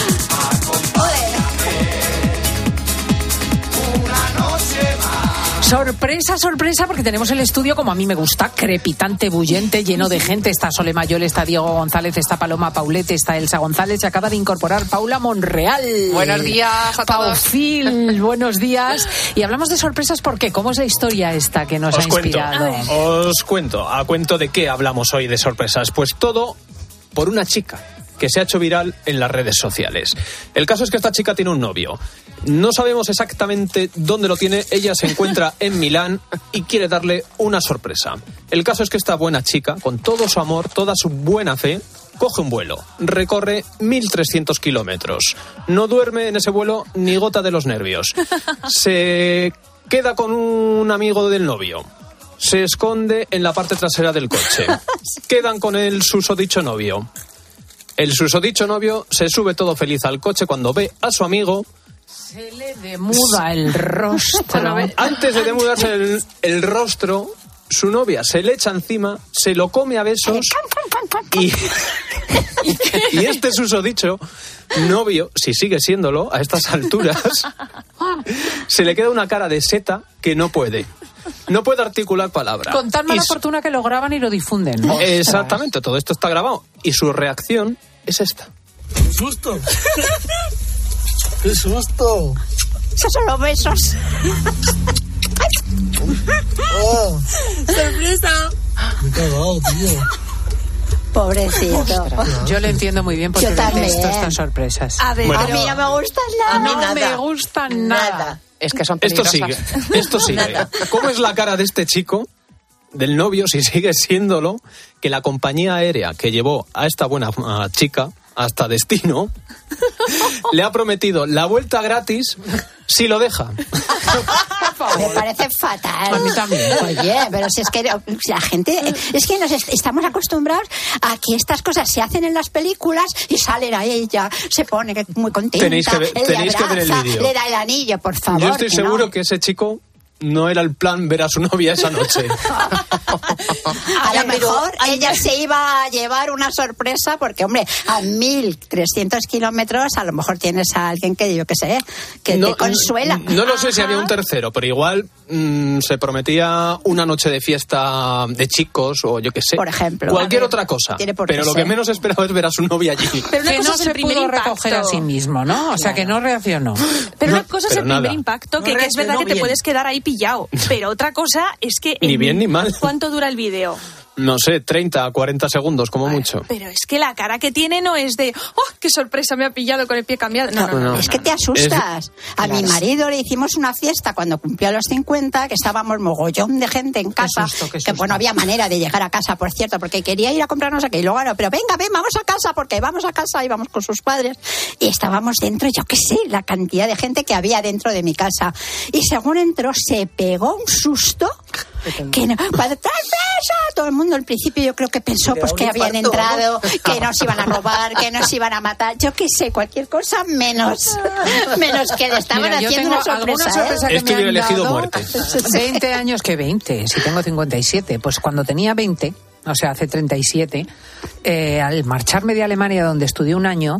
Sorpresa, sorpresa, porque tenemos el estudio como a mí me gusta, crepitante, bullente, lleno de gente. Está Sole Mayol, está Diego González, está Paloma Paulete, está Elsa González, se acaba de incorporar Paula Monreal. Buenos días a todos. Paufil, buenos días. Y hablamos de sorpresas porque, ¿cómo es la historia esta que nos ha inspirado? Os cuento. ¿A cuento de qué hablamos hoy de sorpresas? Pues todo por una chica que se ha hecho viral en las redes sociales. El caso es que esta chica tiene un novio. No sabemos exactamente dónde lo tiene. Ella se encuentra en Milán y quiere darle una sorpresa. El caso es que esta buena chica, con todo su amor, toda su buena fe, coge un vuelo, recorre 1.300 kilómetros. No duerme en ese vuelo ni gota de los nervios. Se queda con un amigo del novio. Se esconde en la parte trasera del coche. Quedan con el susodicho novio. El susodicho novio se sube todo feliz al coche cuando ve a su amigo. Se le demuda el rostro. Antes de demudarse el rostro, su novia se le echa encima, se lo come a besos y este susodicho novio, si sigue siéndolo a estas alturas, se le queda una cara de seta que no puede. No puede articular palabra. Con tan mala fortuna que lo graban y lo difunden. Exactamente, todo esto está grabado. Y su reacción es esta. ¡Qué susto! ¡Qué susto! Esos son los besos. Oh. ¡Sorpresa! Me he cagado, tío. Pobrecito. Yo le entiendo muy bien porque detesto estas sorpresas. A ver, bueno, a mí no me gustan nada. A mí no me gustan nada. Es que son peligrosas. Esto sigue. ¿Cómo es la cara de este chico del novio, si sigue siéndolo, que la compañía aérea que llevó a esta buena chica hasta destino le ha prometido la vuelta gratis si lo deja. Me parece fatal. A mí también. Oye, pero si es que la gente... Es que estamos acostumbrados a que estas cosas se hacen en las películas y salen a ella, se pone muy contenta, tenéis que ver el vídeo. Le da el anillo, por favor. Yo estoy seguro que ese chico no era el plan ver a su novia esa noche. A lo mejor ella se iba a llevar una sorpresa porque, hombre, a 1.300 kilómetros a lo mejor tienes a alguien que, yo qué sé, que te consuela. No lo sé si había un tercero, pero igual se prometía una noche de fiesta de chicos o yo qué sé. Por ejemplo. Cualquier otra cosa. Pero lo que menos esperaba es ver a su novia allí. Pero que no se pudo recoger a sí mismo, ¿no? O sea, que no reaccionó. Pero una cosa es el primer impacto, que es verdad que te puedes quedar ahí pillado. Pero otra cosa es que... Ni bien ni mal. ¿Cuánto dura el vídeo? No sé, 30, 40 segundos, como mucho. Pero es que la cara que tiene no es de ¡oh, qué sorpresa, me ha pillado con el pie cambiado! No. Es que te asustas. A mi marido le hicimos una fiesta cuando cumplió los 50, que estábamos mogollón de gente en casa, qué susto. que bueno, había manera de llegar a casa, por cierto, porque quería ir a comprar no sé qué, y luego no, pero venga, vamos a casa, porque vamos a casa, íbamos con sus padres, y estábamos dentro, yo qué sé, la cantidad de gente que había dentro de mi casa. Y según entró, se pegó un susto, que no, cuando todo el mundo al principio yo creo que pensó pues que habían entrado, que nos iban a robar, que nos iban a matar, yo qué sé, cualquier cosa menos que le estaban haciendo una sorpresa. Que me han elegido muerte. 20 años que 20, si tengo 57, pues cuando tenía 20, o sea, hace 37, al marcharme de Alemania, donde estudié un año,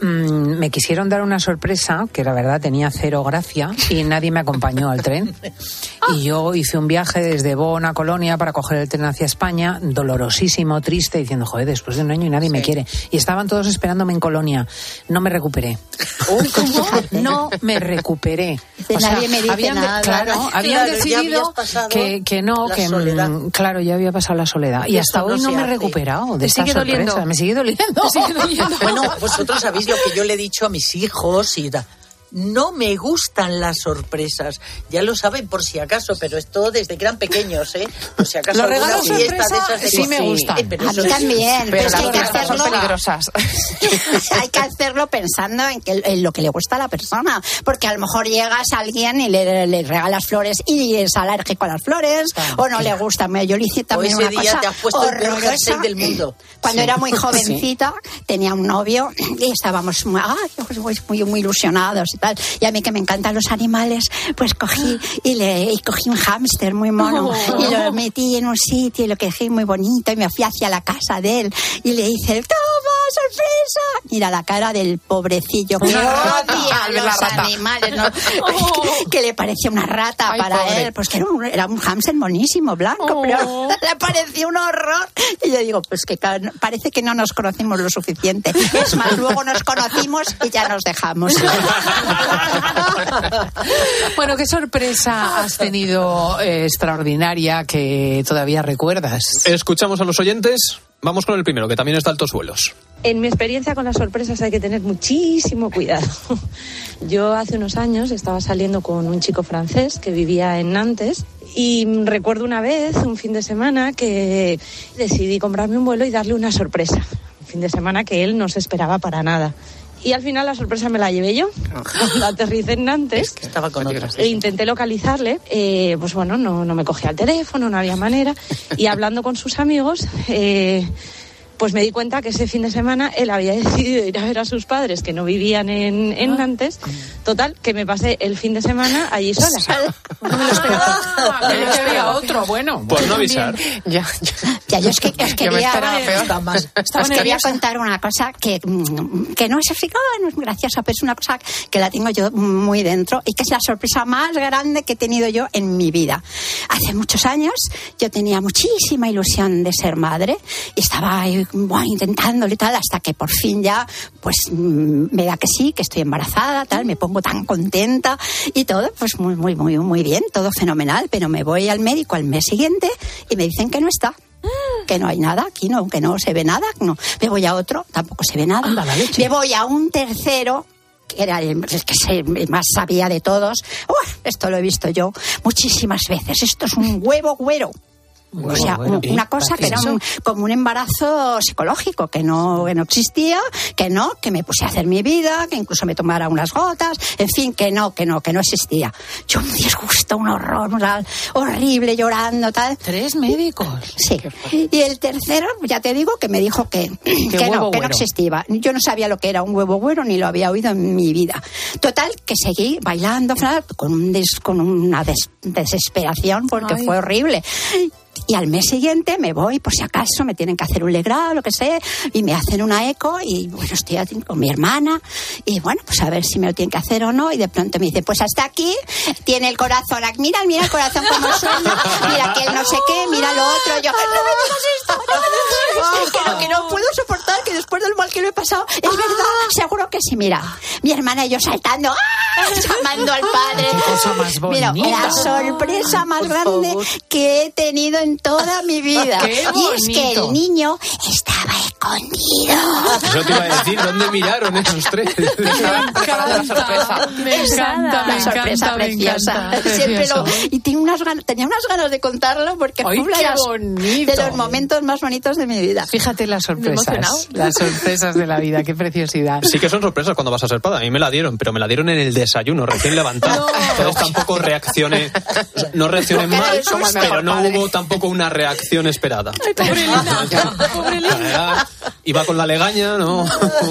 me quisieron dar una sorpresa que la verdad tenía cero gracia y nadie me acompañó al tren. Y yo hice un viaje desde Bonn a Colonia para coger el tren hacia España, dolorosísimo, triste, diciendo, joder, después de un año y nadie me quiere. Y estaban todos esperándome en Colonia. No me recuperé. ¿Cómo? No me recuperé. O sea, nadie me dice nada. Claro, habían decidido que no, que claro, ya había pasado la soledad. Y hasta hoy no me he recuperado de esta sorpresa. Me sigue doliendo. Bueno, vosotros sabéis lo que yo le he dicho a mis hijos y no me gustan las sorpresas. Ya lo saben por si acaso, pero esto desde que eran pequeños, ¿eh? Por si acaso los regalos fiesta de esas sí me gustan. A mí también. Pero hay que hacerlo, son peligrosas. Hay que hacerlo pensando en lo que le gusta a la persona. Porque a lo mejor llegas a alguien y le regalas flores y es alérgico a las flores, o no le gusta. Yo le hice también una cosa te has puesto horrorosa. el jersey del mundo. Cuando era muy jovencita, tenía un novio y estábamos muy ilusionados y tal. Y a mí que me encantan los animales, pues cogí un hámster muy mono y lo metí en un sitio y lo dejé muy bonito y me fui hacia la casa de él y le hice ¡toma, sorpresa! Mira la cara del pobrecillo que odia a los animales, ¿no? Que le parecía una rata para él, pues que era un hámster monísimo, blanco, pero le pareció un horror. Y yo digo, pues que parece que no nos conocimos lo suficiente. Es más, luego nos conocimos y ya nos dejamos. Bueno, ¿qué sorpresa has tenido extraordinaria que todavía recuerdas? Escuchamos a los oyentes. Vamos con el primero, que también es de altos vuelos. En mi experiencia con las sorpresas hay que tener muchísimo cuidado. Yo hace unos años estaba saliendo con un chico francés que vivía en Nantes y recuerdo una vez, un fin de semana, que decidí comprarme un vuelo y darle una sorpresa. Un fin de semana que él no se esperaba para nada. Y al final la sorpresa me la llevé yo. La aterricé en Nantes. Estaba con otras. E intenté localizarle. Pues bueno, no me cogía el teléfono, no había manera. Y hablando con sus amigos, pues me di cuenta que ese fin de semana él había decidido ir a ver a sus padres que no vivían en Nantes. Total, que me pasé el fin de semana allí sola. No me lo esperaba. Que había otro, bueno. Por no avisar. Ya, yo es que os quería contar una cosa que no es eficaz, no es graciosa, pero es una cosa que la tengo yo muy dentro y que es la sorpresa más grande que he tenido yo en mi vida. Hace muchos años yo tenía muchísima ilusión de ser madre y estaba intentándolo y tal, hasta que por fin ya pues me da que sí, que estoy embarazada, tal, me pongo tan contenta y todo, pues muy bien, todo fenomenal, pero me voy al médico al mes siguiente y me dicen que no está. Que no hay nada aquí, no, que no se ve nada, no. Me voy a otro, tampoco se ve nada. Me voy a un tercero, que era el que más sabía de todos. Esto lo he visto yo muchísimas veces. Esto es un huevo güero. O sea, una cosa que era como un embarazo psicológico, que no existía, que me puse a hacer mi vida, que incluso me tomara unas gotas, en fin, que no existía. Yo un disgusto, un horror, horrible, llorando, tal. 3 médicos. Sí. Y el tercero, ya te digo, que me dijo que no existía. Yo no sabía lo que era un huevo güero, ni lo había oído en mi vida. Total, que seguí bailando con una desesperación, porque fue horrible. Y al mes siguiente me voy, por si acaso me tienen que hacer un legrado, lo que sea, y me hacen una eco, y bueno, estoy con mi hermana, y bueno, pues a ver si me lo tienen que hacer o no, y de pronto me dice, pues hasta aquí tiene el corazón, mira el corazón como suena, mira que él no sé qué, mira lo otro, yo, no me digas esto, que no puedo soportar, que después del mal que lo he pasado, es verdad, seguro que sí, mira, mi hermana y yo saltando, llamando al padre. Qué cosa más bonita. Mira, la sorpresa más grande que he tenido en toda mi vida. Y es que el niño estaba escondido. Eso te iba a decir, ¿dónde miraron esos 3? Me encanta, la sorpresa preciosa. Siempre y tenía unas ganas de contarlo porque fue una de los momentos más bonitos de mi vida. Fíjate las sorpresas de la vida, qué preciosidad. Sí que son sorpresas cuando vas a ser padre. A mí me la dieron, pero me la dieron en el desayuno, recién levantado. Entonces tampoco reaccioné mal, pero no hubo tampoco una reacción esperada. Ay, pobre Lina. Iba con la legaña, no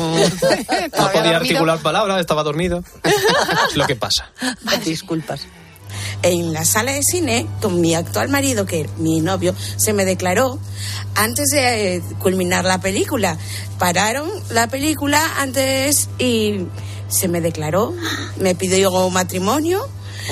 podía articular palabras, estaba dormido. Es lo que pasa. Disculpas. En la sala de cine, con mi actual marido, que es mi novio, se me declaró antes de culminar la película. Pararon la película antes y se me declaró, me pidió matrimonio.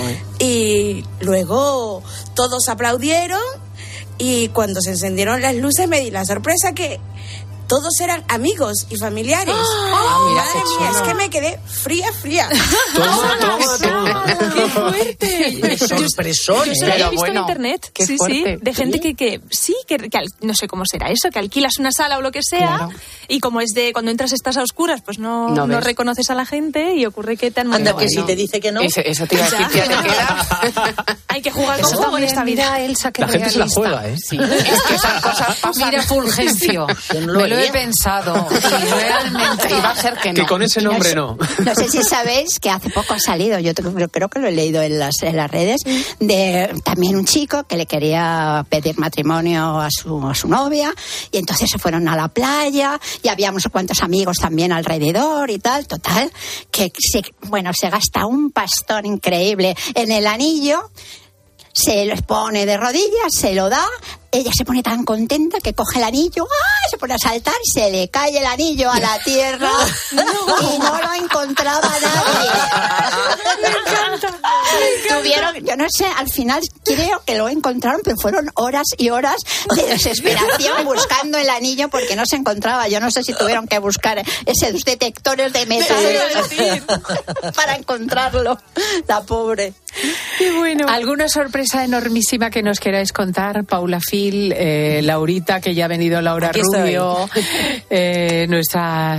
Y luego todos aplaudieron y cuando se encendieron las luces me di la sorpresa que todos eran amigos y familiares. Madre mía, es que me quedé fría. Toma. ¡Qué fuerte! Sorpresón. Yo he visto en internet, de gente que no sé cómo será eso, que alquilas una sala o lo que sea, y como es de cuando entras estás a oscuras, pues no reconoces a la gente y ocurre que te han mandado. Anda, que si te dice que no. Eso te iba a decir, que te queda. Hay que jugar con fuego en esta vida. Elsa, que la gente se la juega, ¿eh? Sí. Es que esas cosas pasan. Mira, Fulgencio, me lo he pensado y realmente iba a ser que no. Que con ese nombre no. No sé si sabéis que hace poco ha salido, yo creo que lo he leído en las redes, de también un chico que le quería pedir matrimonio a su novia, y entonces se fueron a la playa y había unos cuantos amigos también alrededor y tal, total, que se gasta un pastón increíble en el anillo, se lo pone de rodillas, se lo da. Ella se pone tan contenta que coge el anillo, se pone a saltar y se le cae el anillo a la tierra y no lo encontraba nadie. Me encanta. Tuvieron, yo no sé, al final creo que lo encontraron, pero fueron horas y horas de desesperación buscando el anillo porque no se encontraba. Yo no sé si tuvieron que buscar esos detectores de metales para encontrarlo. La pobre. Qué bueno. ¿Alguna sorpresa enormísima que nos queráis contar, Paula Phil, Laurita, que ya ha venido Laura Rubio, nuestras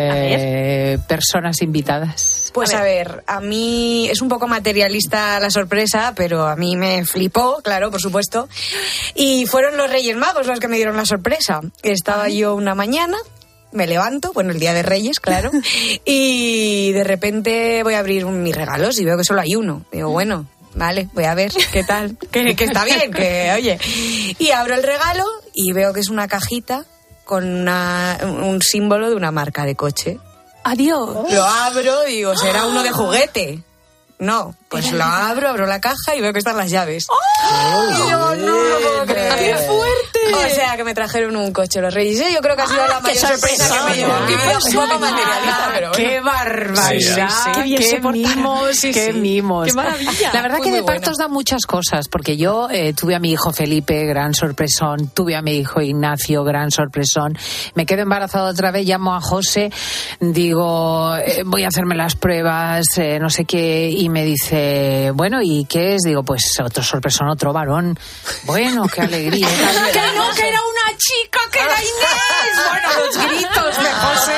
personas invitadas? Pues a ver, a mí es un poco materialista la sorpresa, pero a mí me flipó, claro, por supuesto. Y fueron los Reyes Magos los que me dieron la sorpresa. Estaba yo una mañana, me levanto, bueno, el día de Reyes, claro, y de repente voy a abrir mis regalos y veo que solo hay uno. Digo, bueno, vale, voy a ver qué tal, que está bien, que oye. Y abro el regalo y veo que es una cajita con un símbolo de una marca de coche. Adiós. Lo abro y digo, ¿será uno de juguete? No, pues lo abro la caja y veo que están las llaves. Y yo no lo puedo creer. ¡Qué fuerte! O sea, que me trajeron un coche los Reyes. Yo creo que ha sido la mayor sorpresa que me llevo. Un poco materialista, pero bueno. ¡Qué barbaridad! Sí. ¡Qué bien mimos! ¡Qué mimos! ¡Qué maravilla! La verdad que de partos da muchas cosas, porque yo tuve a mi hijo Felipe, gran sorpresón, tuve a mi hijo Ignacio, gran sorpresón, me quedo embarazada otra vez, llamo a José, digo, voy a hacerme las pruebas, no sé qué, y me dice, bueno, ¿y qué es? Digo, pues otro sorpresón, otro varón. Bueno, qué alegría. Que no, que era una chica, que era Inés. Bueno, los gritos de José.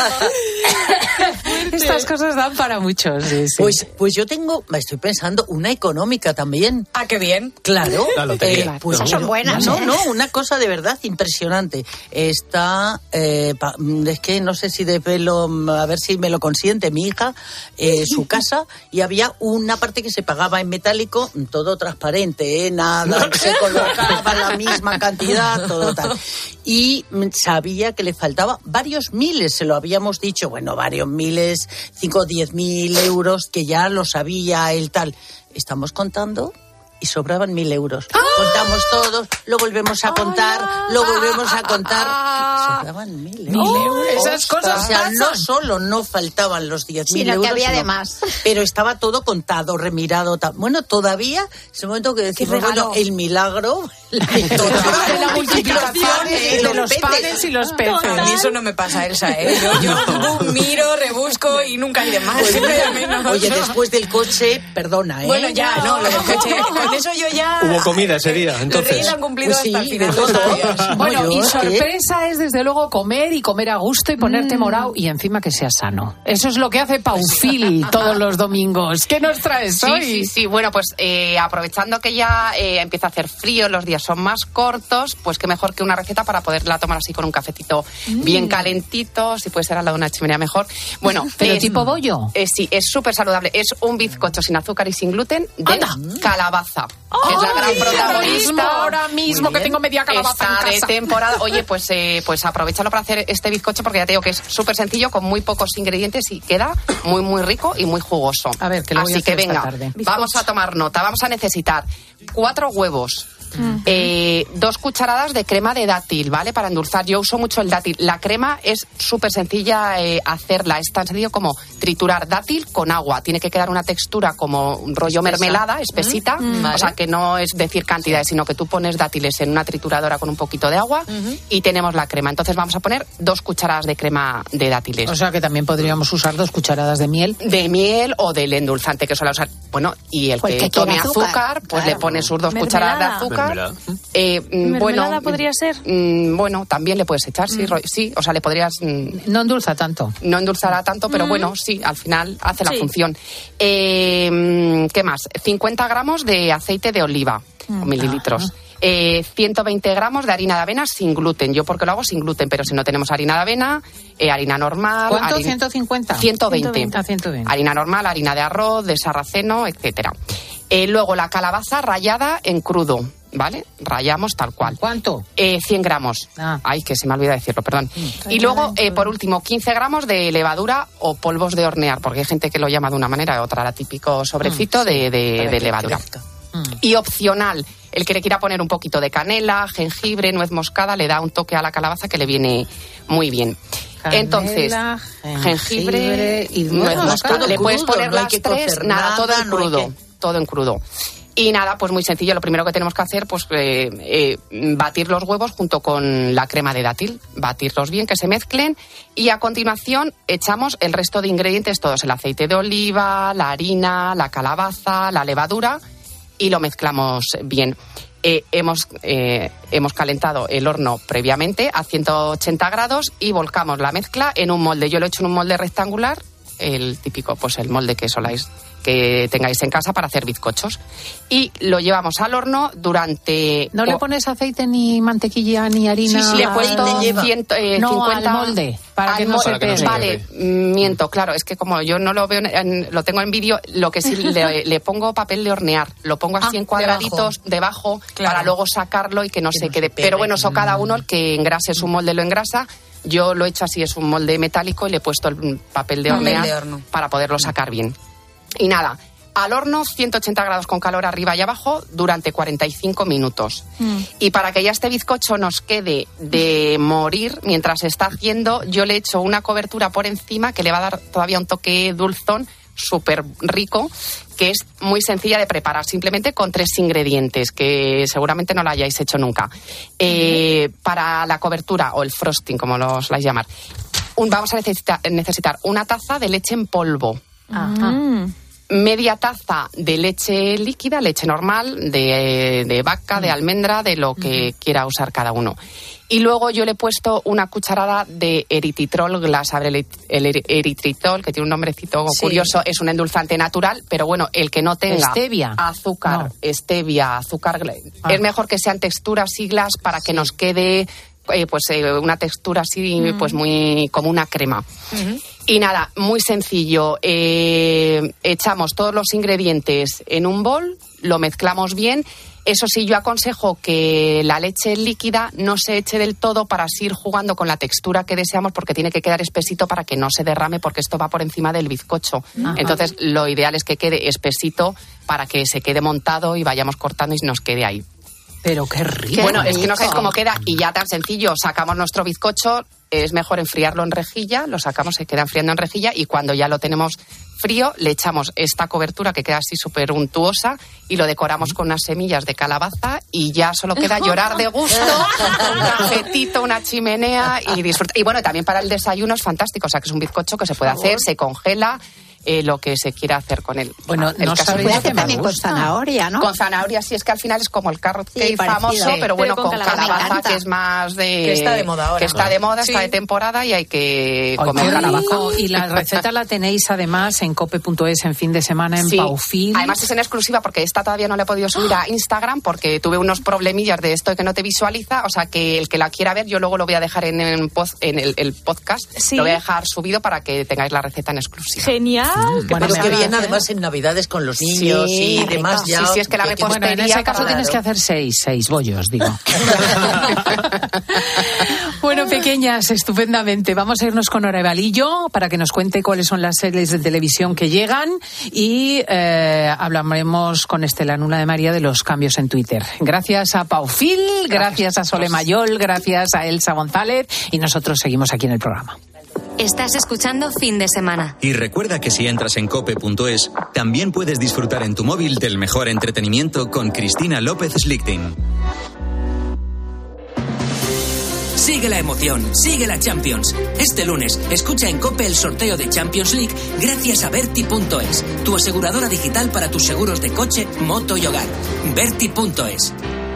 Estas cosas dan para muchos. Sí. Pues yo estoy pensando, una económica también. Ah, qué bien. Claro. La lotería. Pues son buenas. No, una cosa de verdad impresionante. Está, es que no sé si de pelo, a ver si me lo consiente mi hija, su casa, y había una parte que se pagaba en metálico, todo transparente, nada, se colocaba la misma cantidad, todo tal. Y sabía que le faltaba varios miles, se lo habíamos dicho, bueno, varios miles, 5 o 10.000 euros, que ya lo sabía él tal. Estamos contando y sobraban 1.000 euros. Contamos todos, lo volvemos a contar, lo volvemos a contar. Sobraban 1.000 euros. Esas cosas. O sea, no solo no faltaban los 10.000 sino euros, que había de más. Pero estaba todo contado, remirado. Bueno, todavía, ese momento que decimos, bueno, el milagro, la multiplicación de los panes y los peces. A mí eso no me pasa, Elsa, ¿eh? Yo miro, rebusco y nunca hay de más. Oye, después del coche, perdona, ¿eh? Bueno, ya, no, lo del coche. Con eso yo ya... Hubo comida ese día, entonces. Los reyes han cumplido Pues sí, hasta el final. Bueno, mi sorpresa es desde luego comer y comer a gusto y ponerte morado y encima que sea sano. Eso es lo que hace Paufil todos los domingos. ¿Qué nos traes hoy? Sí. Bueno, pues aprovechando que ya empieza a hacer frío, los días son más cortos, pues qué mejor que una receta para poderla tomar así con un cafetito bien calentito, si puede ser al lado de una chimenea mejor. Bueno, ¿pero tipo bollo? Sí, es súper saludable. Es un bizcocho sin azúcar y sin gluten de calabaza. Que es la gran protagonista. Ahora mismo que tengo media calabaza está en casa. de temporada. Oye, pues aprovechalo para hacer este bizcocho, porque ya te digo que es súper sencillo, con muy pocos ingredientes y queda muy, muy rico y muy jugoso. A ver, que lo voy a Así que hacer venga, esta tarde. vamos a tomar nota. Vamos a necesitar 4 huevos, 2 cucharadas de crema de dátil, ¿vale? Para endulzar. Yo uso mucho el dátil. La crema es súper sencilla hacerla. Es tan sencillo como triturar dátil con agua. Tiene que quedar una textura como un rollo mermelada, espesita. Vale. O sea, que no es decir cantidades, sino que tú pones dátiles en una trituradora con un poquito de agua y tenemos la crema. Entonces vamos a poner 2 cucharadas de crema de dátiles. O sea, que también podríamos usar 2 cucharadas de miel. De miel o del endulzante que suele usar. Bueno, y el que tome azúcar, pues le pone sus 2 cucharadas de azúcar. ¿Mermelada podría ser? Bueno, también le puedes echar, sí, o sea, le podrías... no endulza tanto. No endulzará tanto, pero bueno, sí, al final hace la función. ¿Qué más? 50 gramos de aceite de oliva, o mililitros. 120 gramos de harina de avena sin gluten. Yo porque lo hago sin gluten, pero si no tenemos harina de avena, harina normal... ¿Cuánto? ¿150? 120. 120. Harina normal, harina de arroz, de sarraceno, etcétera. Luego la calabaza rallada en crudo, ¿vale? Rallamos tal cual. ¿Cuánto? 100 gramos. Ay, que se me olvida decirlo, perdón. Y luego, por último, 15 gramos de levadura o polvos de hornear, porque hay gente que lo llama de una manera u otra, la típico sobrecito de levadura. Y opcional, el que le quiera poner un poquito de canela, jengibre, nuez moscada, le da un toque a la calabaza que le viene muy bien. Canela, entonces, jengibre y nuez moscada. Le puedes poner las 3, nada, todo en crudo. Todo en crudo. Y nada, pues muy sencillo. Lo primero que tenemos que hacer, pues batir los huevos junto con la crema de dátil. Batirlos bien, que se mezclen. Y a continuación echamos el resto de ingredientes, todos: el aceite de oliva, la harina, la calabaza, la levadura, y lo mezclamos bien. Hemos calentado el horno previamente a 180 grados y volcamos la mezcla en un molde. Yo lo he hecho en un molde rectangular, el típico, pues el molde que tengáis en casa para hacer bizcochos, y lo llevamos al horno durante... ¿No le pones aceite ni mantequilla ni harina? Sí, le he puesto 50 al molde, para que no se pegue. Vale, miento, claro, es que como yo no lo veo, lo tengo en vídeo, lo que sí le pongo papel de hornear, lo pongo así en cuadraditos debajo claro, para luego sacarlo y que no se quede. Pero bueno, eso cada uno, el que engrase su molde lo engrasa. Yo lo he hecho así, es un molde metálico y le he puesto el papel de hornear para poderlo sacar bien. Y nada, al horno 180 grados con calor arriba y abajo durante 45 minutos. Y para que ya este bizcocho nos quede de morir mientras se está haciendo, yo le echo una cobertura por encima que le va a dar todavía un toque dulzón súper rico, que es muy sencilla de preparar, simplemente con 3 ingredientes, que seguramente no lo hayáis hecho nunca. Para la cobertura, o el frosting, como lo soláis llamar, vamos a necesitar una taza de leche en polvo. media taza de leche líquida, leche normal, de vaca, de almendra, de lo que quiera usar cada uno. Y luego yo le he puesto una cucharada de eritritol glass. El eritritol, que tiene un nombrecito curioso, es un endulzante natural, pero bueno, el que no tenga azúcar, es mejor que sean texturas siglas para que nos quede una textura así, pues muy como una crema. Y nada, muy sencillo. Echamos todos los ingredientes en un bol, lo mezclamos bien. Eso sí, yo aconsejo que la leche líquida no se eche del todo para así ir jugando con la textura que deseamos, porque tiene que quedar espesito para que no se derrame, porque esto va por encima del bizcocho. Ajá. Entonces, lo ideal es que quede espesito para que se quede montado y vayamos cortando y nos quede ahí. Pero qué rico. Bueno, es que no sabéis cómo queda y ya tan sencillo. Sacamos nuestro bizcocho, es mejor enfriarlo en rejilla, lo sacamos, se queda enfriando en rejilla y cuando ya lo tenemos frío le echamos esta cobertura que queda así súper untuosa y lo decoramos con unas semillas de calabaza y ya solo queda llorar de gusto, un cafetito, una chimenea y disfrutar. Y bueno, también para el desayuno es fantástico, o sea que es un bizcocho que se puede hacer, se congela. Lo que se quiera hacer con él. Bueno, no se puede hacer también con zanahoria, ¿no? Con zanahoria, sí, es que al final es como el carrot cake famoso, pero bueno, con calabaza, que es más de... Que está de moda ahora. Que está de moda, está de temporada y hay que comer calabaza. Y la receta la tenéis además en cope.es en fin de semana en Paufil. Además es en exclusiva porque esta todavía no la he podido subir a Instagram porque tuve unos problemillas de esto que no te visualiza, o sea que el que la quiera ver yo luego lo voy a dejar en el podcast, lo voy a dejar subido para que tengáis la receta en exclusiva. Genial. Bueno, qué bien, además en Navidades con los niños y demás. Ya, sí, es que la repostería... Bueno, en ese caso tienes que hacer seis bollos, digo. Bueno, pequeñas, estupendamente. Vamos a irnos con Orevalillo para que nos cuente cuáles son las series de televisión que llegan y hablaremos con Estela Nula de María de los cambios en Twitter. Gracias a Paufil, gracias a Sole Mayol, gracias a Elsa González y nosotros seguimos aquí en el programa. Estás escuchando Fin de Semana. Y recuerda que si entras en cope.es, también puedes disfrutar en tu móvil del mejor entretenimiento con Cristina López Slichting. Sigue la emoción, sigue la Champions. Este lunes, escucha en COPE el sorteo de Champions League gracias a Berti.es, tu aseguradora digital para tus seguros de coche, moto y hogar. Berti.es.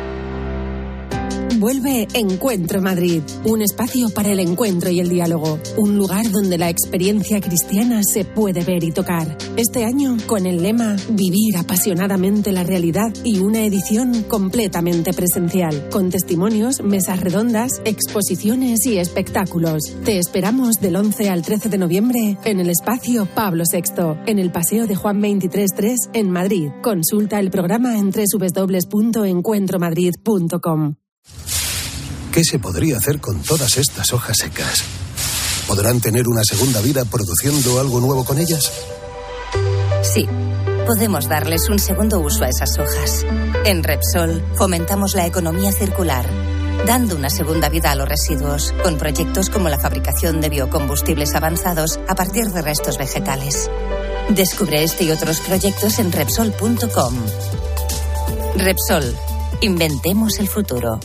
Vuelve Encuentro Madrid, un espacio para el encuentro y el diálogo, un lugar donde la experiencia cristiana se puede ver y tocar. Este año con el lema Vivir apasionadamente la realidad y una edición completamente presencial, con testimonios, mesas redondas, exposiciones y espectáculos. Te esperamos del 11 al 13 de noviembre en el espacio Pablo VI, en el Paseo de Juan 23.3 en Madrid. Consulta el programa en www.encuentromadrid.com. ¿Qué se podría hacer con todas estas hojas secas? ¿Podrán tener una segunda vida produciendo algo nuevo con ellas? Sí, podemos darles un segundo uso a esas hojas. En Repsol fomentamos la economía circular, dando una segunda vida a los residuos, con proyectos como la fabricación de biocombustibles avanzados a partir de restos vegetales. Descubre este y otros proyectos en Repsol.com. Repsol, inventemos el futuro.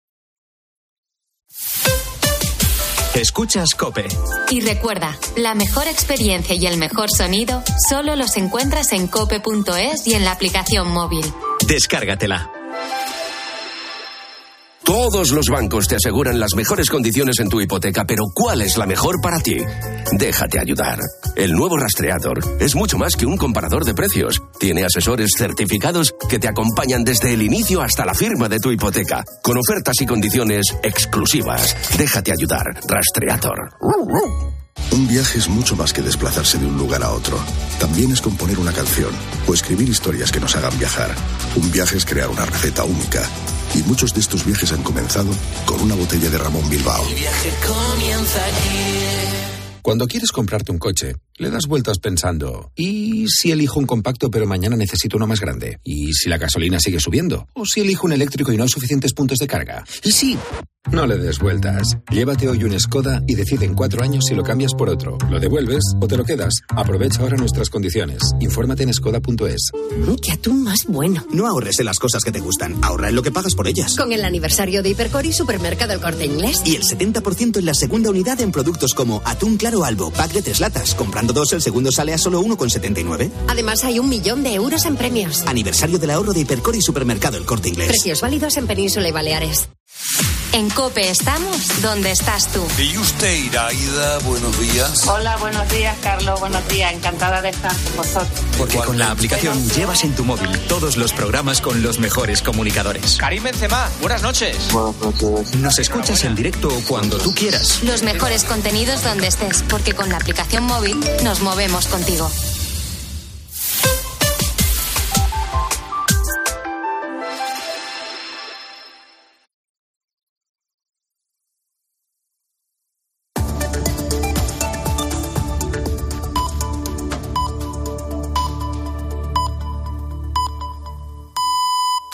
Escuchas COPE. Y recuerda, la mejor experiencia y el mejor sonido solo los encuentras en cope.es y en la aplicación móvil. Descárgatela. Todos los bancos te aseguran las mejores condiciones en tu hipoteca, pero ¿cuál es la mejor para ti? Déjate ayudar. El nuevo Rastreator es mucho más que un comparador de precios. Tiene asesores certificados que te acompañan desde el inicio hasta la firma de tu hipoteca, con ofertas y condiciones exclusivas. Déjate ayudar. Rastreator. Un viaje es mucho más que desplazarse de un lugar a otro. También es componer una canción o escribir historias que nos hagan viajar. Un viaje es crear una receta única. Y muchos de estos viajes han comenzado con una botella de Ramón Bilbao. El viaje comienza aquí. Cuando quieres comprarte un coche, le das vueltas pensando, ¿y si elijo un compacto pero mañana necesito uno más grande? ¿Y si la gasolina sigue subiendo? ¿O si elijo un eléctrico y no hay suficientes puntos de carga? ¿Y si No le des vueltas. Llévate hoy un Skoda y decide en 4 años si lo cambias por otro. ¿Lo devuelves o te lo quedas? Aprovecha ahora nuestras condiciones. Infórmate en skoda.es. ¡Qué atún más bueno! No ahorres en las cosas que te gustan. Ahorra en lo que pagas por ellas. Con el aniversario de Hipercor y Supermercado El Corte Inglés. Y el 70% en la segunda unidad en productos como atún claro Albo, pack de 3 latas. Comprando 2, el segundo sale a solo 1,79. Además hay 1 millón de euros en premios. Aniversario del ahorro de Hipercor y Supermercado El Corte Inglés. Precios válidos en Península y Baleares. En COPE estamos donde estás tú. ¿Y usted, Iraida? Buenos días. Hola, buenos días, Carlos. Buenos días. Encantada de estar con vosotros. Porque con la aplicación llevas en tu móvil todos los programas con los mejores comunicadores. Karim Benzema, buenas noches. Buenas noches. Nos escuchas en directo cuando tú quieras. Los mejores contenidos donde estés, porque con la aplicación móvil nos movemos contigo.